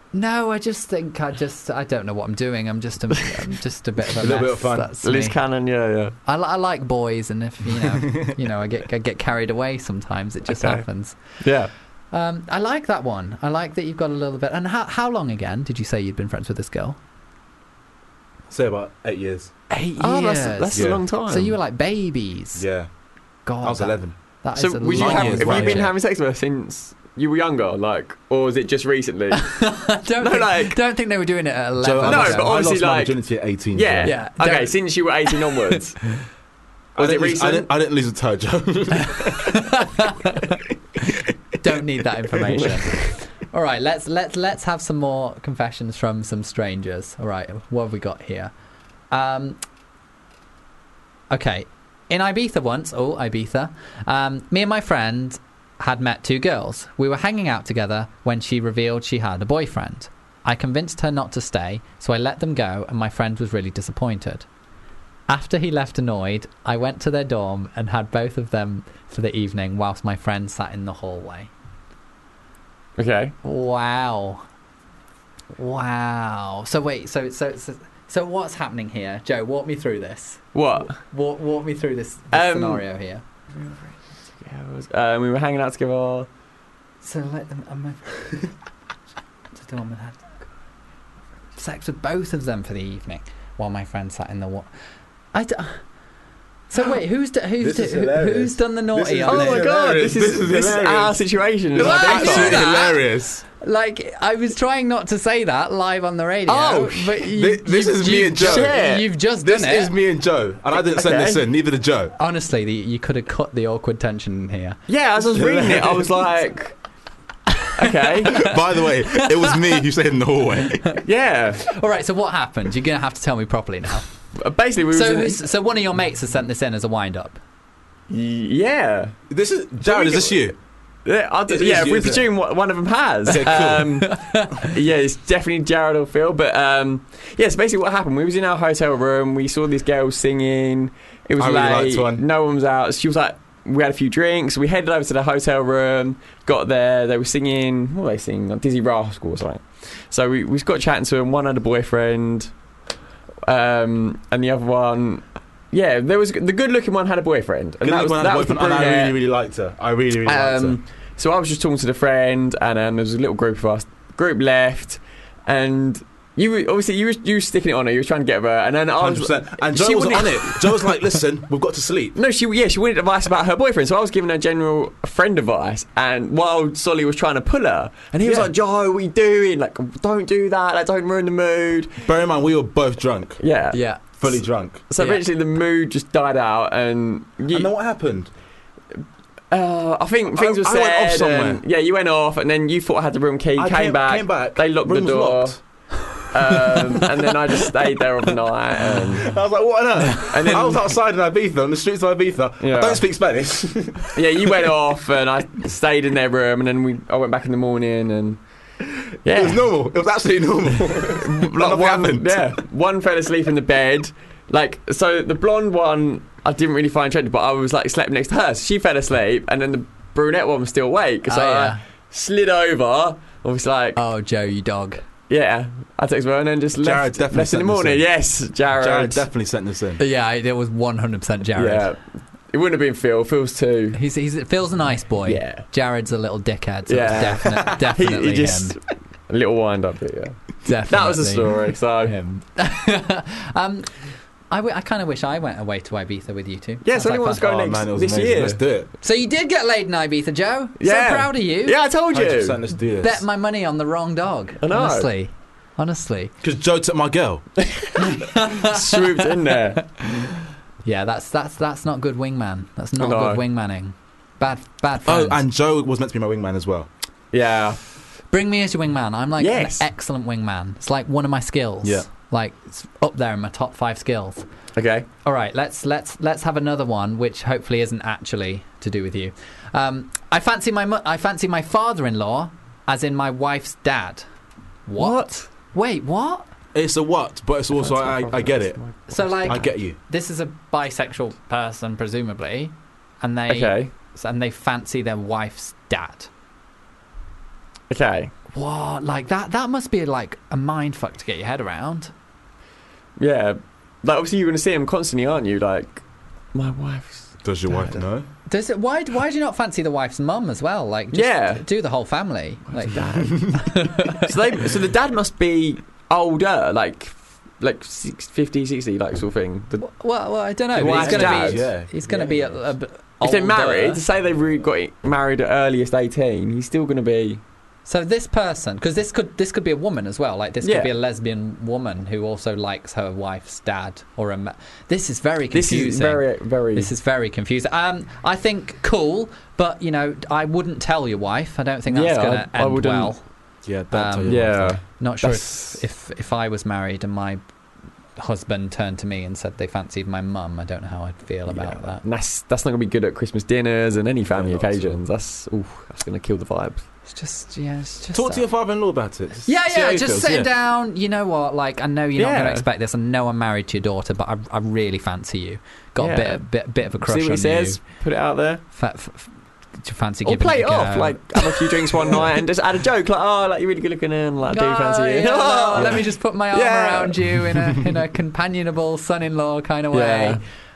No, I just think I don't know what I'm doing. I'm just a bit of a little mess. bit of fun. That's Loose me. cannon, yeah. I like boys, and if I get carried away sometimes. It just happens. Yeah. I like that one. I like that you've got a little bit. And how long again did you say you'd been friends with this girl? Say about 8 years. 8 years. Oh, that's a long time. So you were like babies. Yeah. God, I was 11. That So is a have you long been having sex with her since you were younger, like, or was it just recently? don't think they were doing it at 11. Joe, No, but I obviously, lost my like, virginity at 18. Yeah. so- Yeah. Okay, Don't- since you were 18 onwards. Was it recent? I didn't lose a toe, Joe. Don't need that information. All right, let's have some more confessions from some strangers. All right, what have we got here? Okay, in Ibiza once. Me and my friend had met 2 girls. We were hanging out together when she revealed she had a boyfriend. I convinced her not to stay, so I let them go, and my friend was really disappointed. After he left annoyed, I went to their dorm and had both of them for the evening whilst my friend sat in the hallway. Okay. Wow. So wait, so what's happening here? Joe, walk me through this. What? Walk me through this scenario here. We were hanging out together. So let them... the dorm and had sex with both of them for the evening while my friend sat in the... So wait, who's done the naughty on Oh my it? god, this is our situation. Well, I knew Absolutely that. hilarious. Like, I was trying not to say that live on the radio. Oh, but This is me and Joe. You've just done This it. is me and Joe. And I didn't send this in, neither did Joe. Honestly, you could have cut the awkward tension here. Yeah, as I was reading it, I was like, okay. By the way, it was me who stayed in the hallway. Yeah. All right, so what happened? You're going to have to tell me properly now. Basically, So one of your mates has sent this in as a wind-up? Yeah. This is... Jared, is this you? Yeah, if we presume one of them has. Okay, cool. Yeah, it's definitely Jared or Phil. But so basically what happened, we was in our hotel room, we saw this girl singing, it was I really liked late, one. no one was out, she was like, we had a few drinks, we headed over to the hotel room, got there, they were singing, what were they singing, like Dizzy Rascal or something. So we got chatting to them, one had a boyfriend, and the other one... Yeah, there was the good-looking one had a boyfriend, and that was the and I brunette. really liked her. I really liked her. So I was just talking to the friend, and there was a little group of us. Group left, and you were sticking it on her. You were trying to get her, and then I was 100%. And Joe was on it. Joe was like, "Listen, we've got to sleep." No, she wanted advice about her boyfriend, so I was giving her general friend advice, and while Solly was trying to pull her, and he was like, "Joe, what are you doing? Like, don't do that. Like, don't ruin the mood." Bear in mind, we were both drunk. Yeah. Fully drunk. So eventually the mood just died out, and and then what happened? I think things were said. I went off somewhere. Yeah, you went off, and then you thought I had the room key. Came back. They locked the Room was door. locked. And then I just stayed there overnight. And I was like, what on earth? And then, I was outside in Ibiza, on the streets of Ibiza. Yeah. I don't speak Spanish. Yeah, you went off, and I stayed in their room, and then I went back in the morning, and yeah, it was normal. It was absolutely normal. Like one fell asleep in the bed. Like, so the blonde one I didn't really find attractive, but I was like slept next to her. So she fell asleep, and then the brunette one was still awake. So I slid over. I was like, "Oh, Joe, you dog." Yeah, I texted her and then just left in the morning. Yes, Jared. Jared definitely sent this in. Yeah, it was 100% Jared. Yeah. It wouldn't have been Phil. Phil's too. Phil's a nice boy. Yeah. Jared's a little dickhead. So it's definitely he just, him. A little wind up here. Yeah. Definitely. That was the story. So him. I kind of wish I went away to Ibiza with you two. Yeah, so anyone's going this year. Let's do it. So you did get laid in Ibiza, Joe? Yeah. So proud of you. Yeah, I told you. 100%, let's do this. Bet my money on the wrong dog. I know. Honestly. Because Joe took my girl. Swooped in there. Yeah, that's not good wingman. That's not good wingmanning. Bad friends. Oh, and Joe was meant to be my wingman as well. Yeah. Bring me as your wingman. I'm like an excellent wingman. It's like one of my skills. Yeah. Like it's up there in my top 5 skills. Okay. All right, let's have another one, which hopefully isn't actually to do with you. I fancy my father-in-law, as in my wife's dad. What? Wait, what? It's a what, but it's also I get it. So like, I get you. This is a bisexual person, presumably, and they fancy their wife's dad. Okay. what? Like that must be like a mind fuck to get your head around. Yeah, like obviously you're going to see him constantly, aren't you? Like, my wife's. Does your wife know? Does it? Why do you not fancy the wife's mum as well? Like, just do the whole family. Like dad. So the dad must be older, like 50, 60, like sort of thing. Well, I don't know. He's going to be a bit older. If they're married, to say they've got married at earliest 18, he's still going to be. So this person, because this could be a woman as well. Like this could be a lesbian woman who also likes her wife's dad or a. This is very confusing. This is very. This is very confusing. I think cool, but I wouldn't tell your wife. I don't think that's going to end well. Yeah, don't tell your wife that. Not sure if I was married and my husband turned to me and said they fancied my mum, I don't know how I'd feel about that. And that's not going to be good at Christmas dinners and any family occasions. That's going to kill the vibes. It's just talk to your father-in-law about it. Just sit down. You know what? Like, I know you're not going to expect this. I know I'm married to your daughter, but I really fancy you. Got a bit of a crush on you. See what he says. Put it out there. Do you fancy or giving play it it off, like have a few drinks one night and just add a joke like you're really good looking and like I do fancy you. Let me just put my arm around you in a companionable son-in-law kind of way.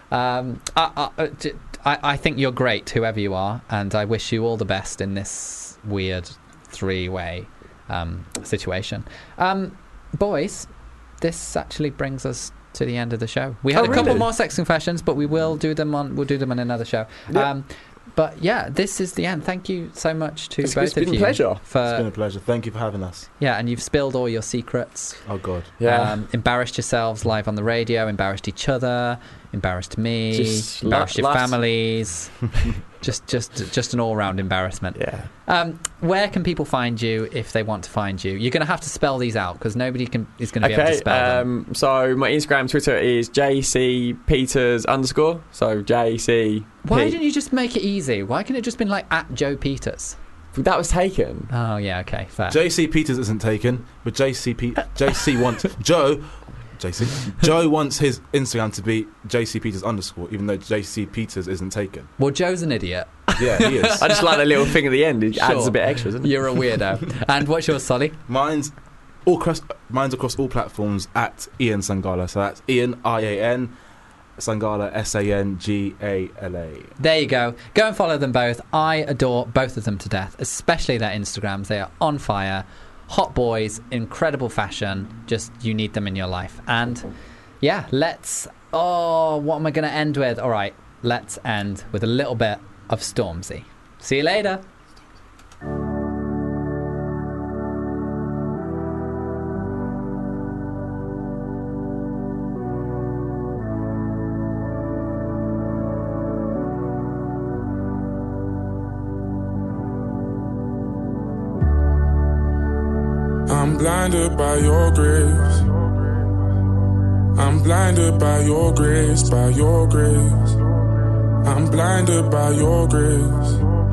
I think you're great, whoever you are, and I wish you all the best in this weird three-way situation. Boys, this actually brings us to the end of the show. We had a couple more sex confessions, but we'll do them on another show. But yeah, this is the end. Thank you so much to both of you. It's been a pleasure. It's been a pleasure. Thank you for having us. Yeah, and you've spilled all your secrets. Oh, God. Yeah. Embarrassed yourselves live on the radio, embarrassed each other, embarrassed me, embarrassed your families. just an all-round embarrassment. Yeah. Where can people find you if they want to find you? You're going to have to spell these out because nobody is going to be able to spell them. So my Instagram, Twitter is JCPeters_. So JC. Why didn't you just make it easy? Why couldn't it just been like @Joe Peters? That was taken. Oh yeah, okay, fair. JC Peters isn't taken, but JC wants Joe wants his Instagram to be JCPeters_, even though JC Peters isn't taken. Well, Joe's an idiot. Yeah, he is. I just like the little thing at the end. It adds a bit extra, doesn't it? You're a weirdo. And what's yours, Solly? Mine's across all platforms at Ian Sangala. So that's Ian, IAN, Sangala, SANGALA. There you go. Go and follow them both. I adore both of them to death, especially their Instagrams. They are on fire. Hot boys, incredible fashion. Just, you need them in your life. And yeah, what am I going to end with? All right, let's end with a little bit of Stormzy. See you later. I'm blinded by your grace. I'm blinded by your grace, by your grace. I'm blinded by your grace.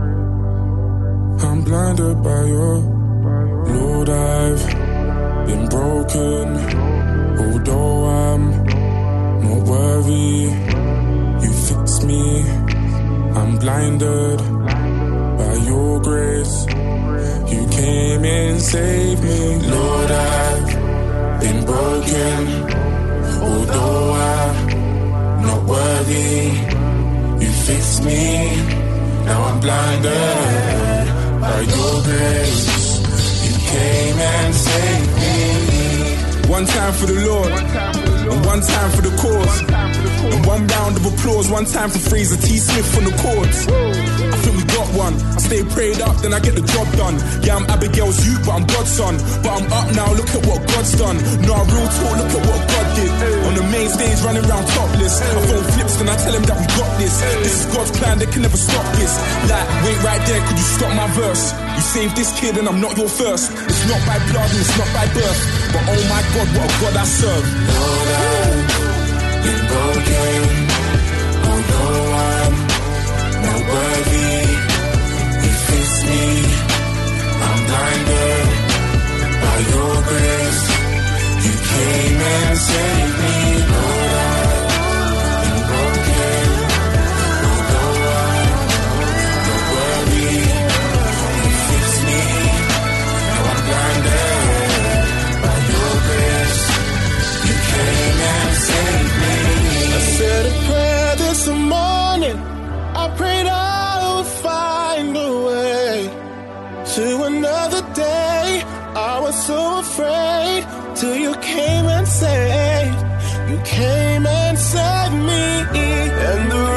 I'm blinded by your Lord, I've been broken. Although I'm not worthy, you fix me. I'm blinded by your grace. You came and saved me. Lord, I've been broken. Although I'm not worthy, you fixed me. Now I'm blinded by your grace. You came and saved me. One time for the Lord, and one time for the cause. And one round of applause, one time for Fraser T. Smith on the chords. I think we got one. I stay prayed up, then I get the job done. Yeah, I'm Abigail's youth, but I'm God's son. But I'm up now, look at what God's done. Nah, real talk, look at what God did. On the main stage, running around topless. I phone flips, then I tell him that we got this. This is God's plan, they can never stop this. Like, wait right there, could you stop my verse? You saved this kid and I'm not your first. It's not by blood and it's not by birth. But oh my God, what a God I serve. Lord, I've been broken. Although I'm not worthy, you fix me. I'm blinded by your grace. You came and saved me. Lord, I've been broken. Although I'm not worthy, you fix me. Now I'm blinded I prayed I would find a way to another day. I was so afraid till you came and saved. You came and saved me. And the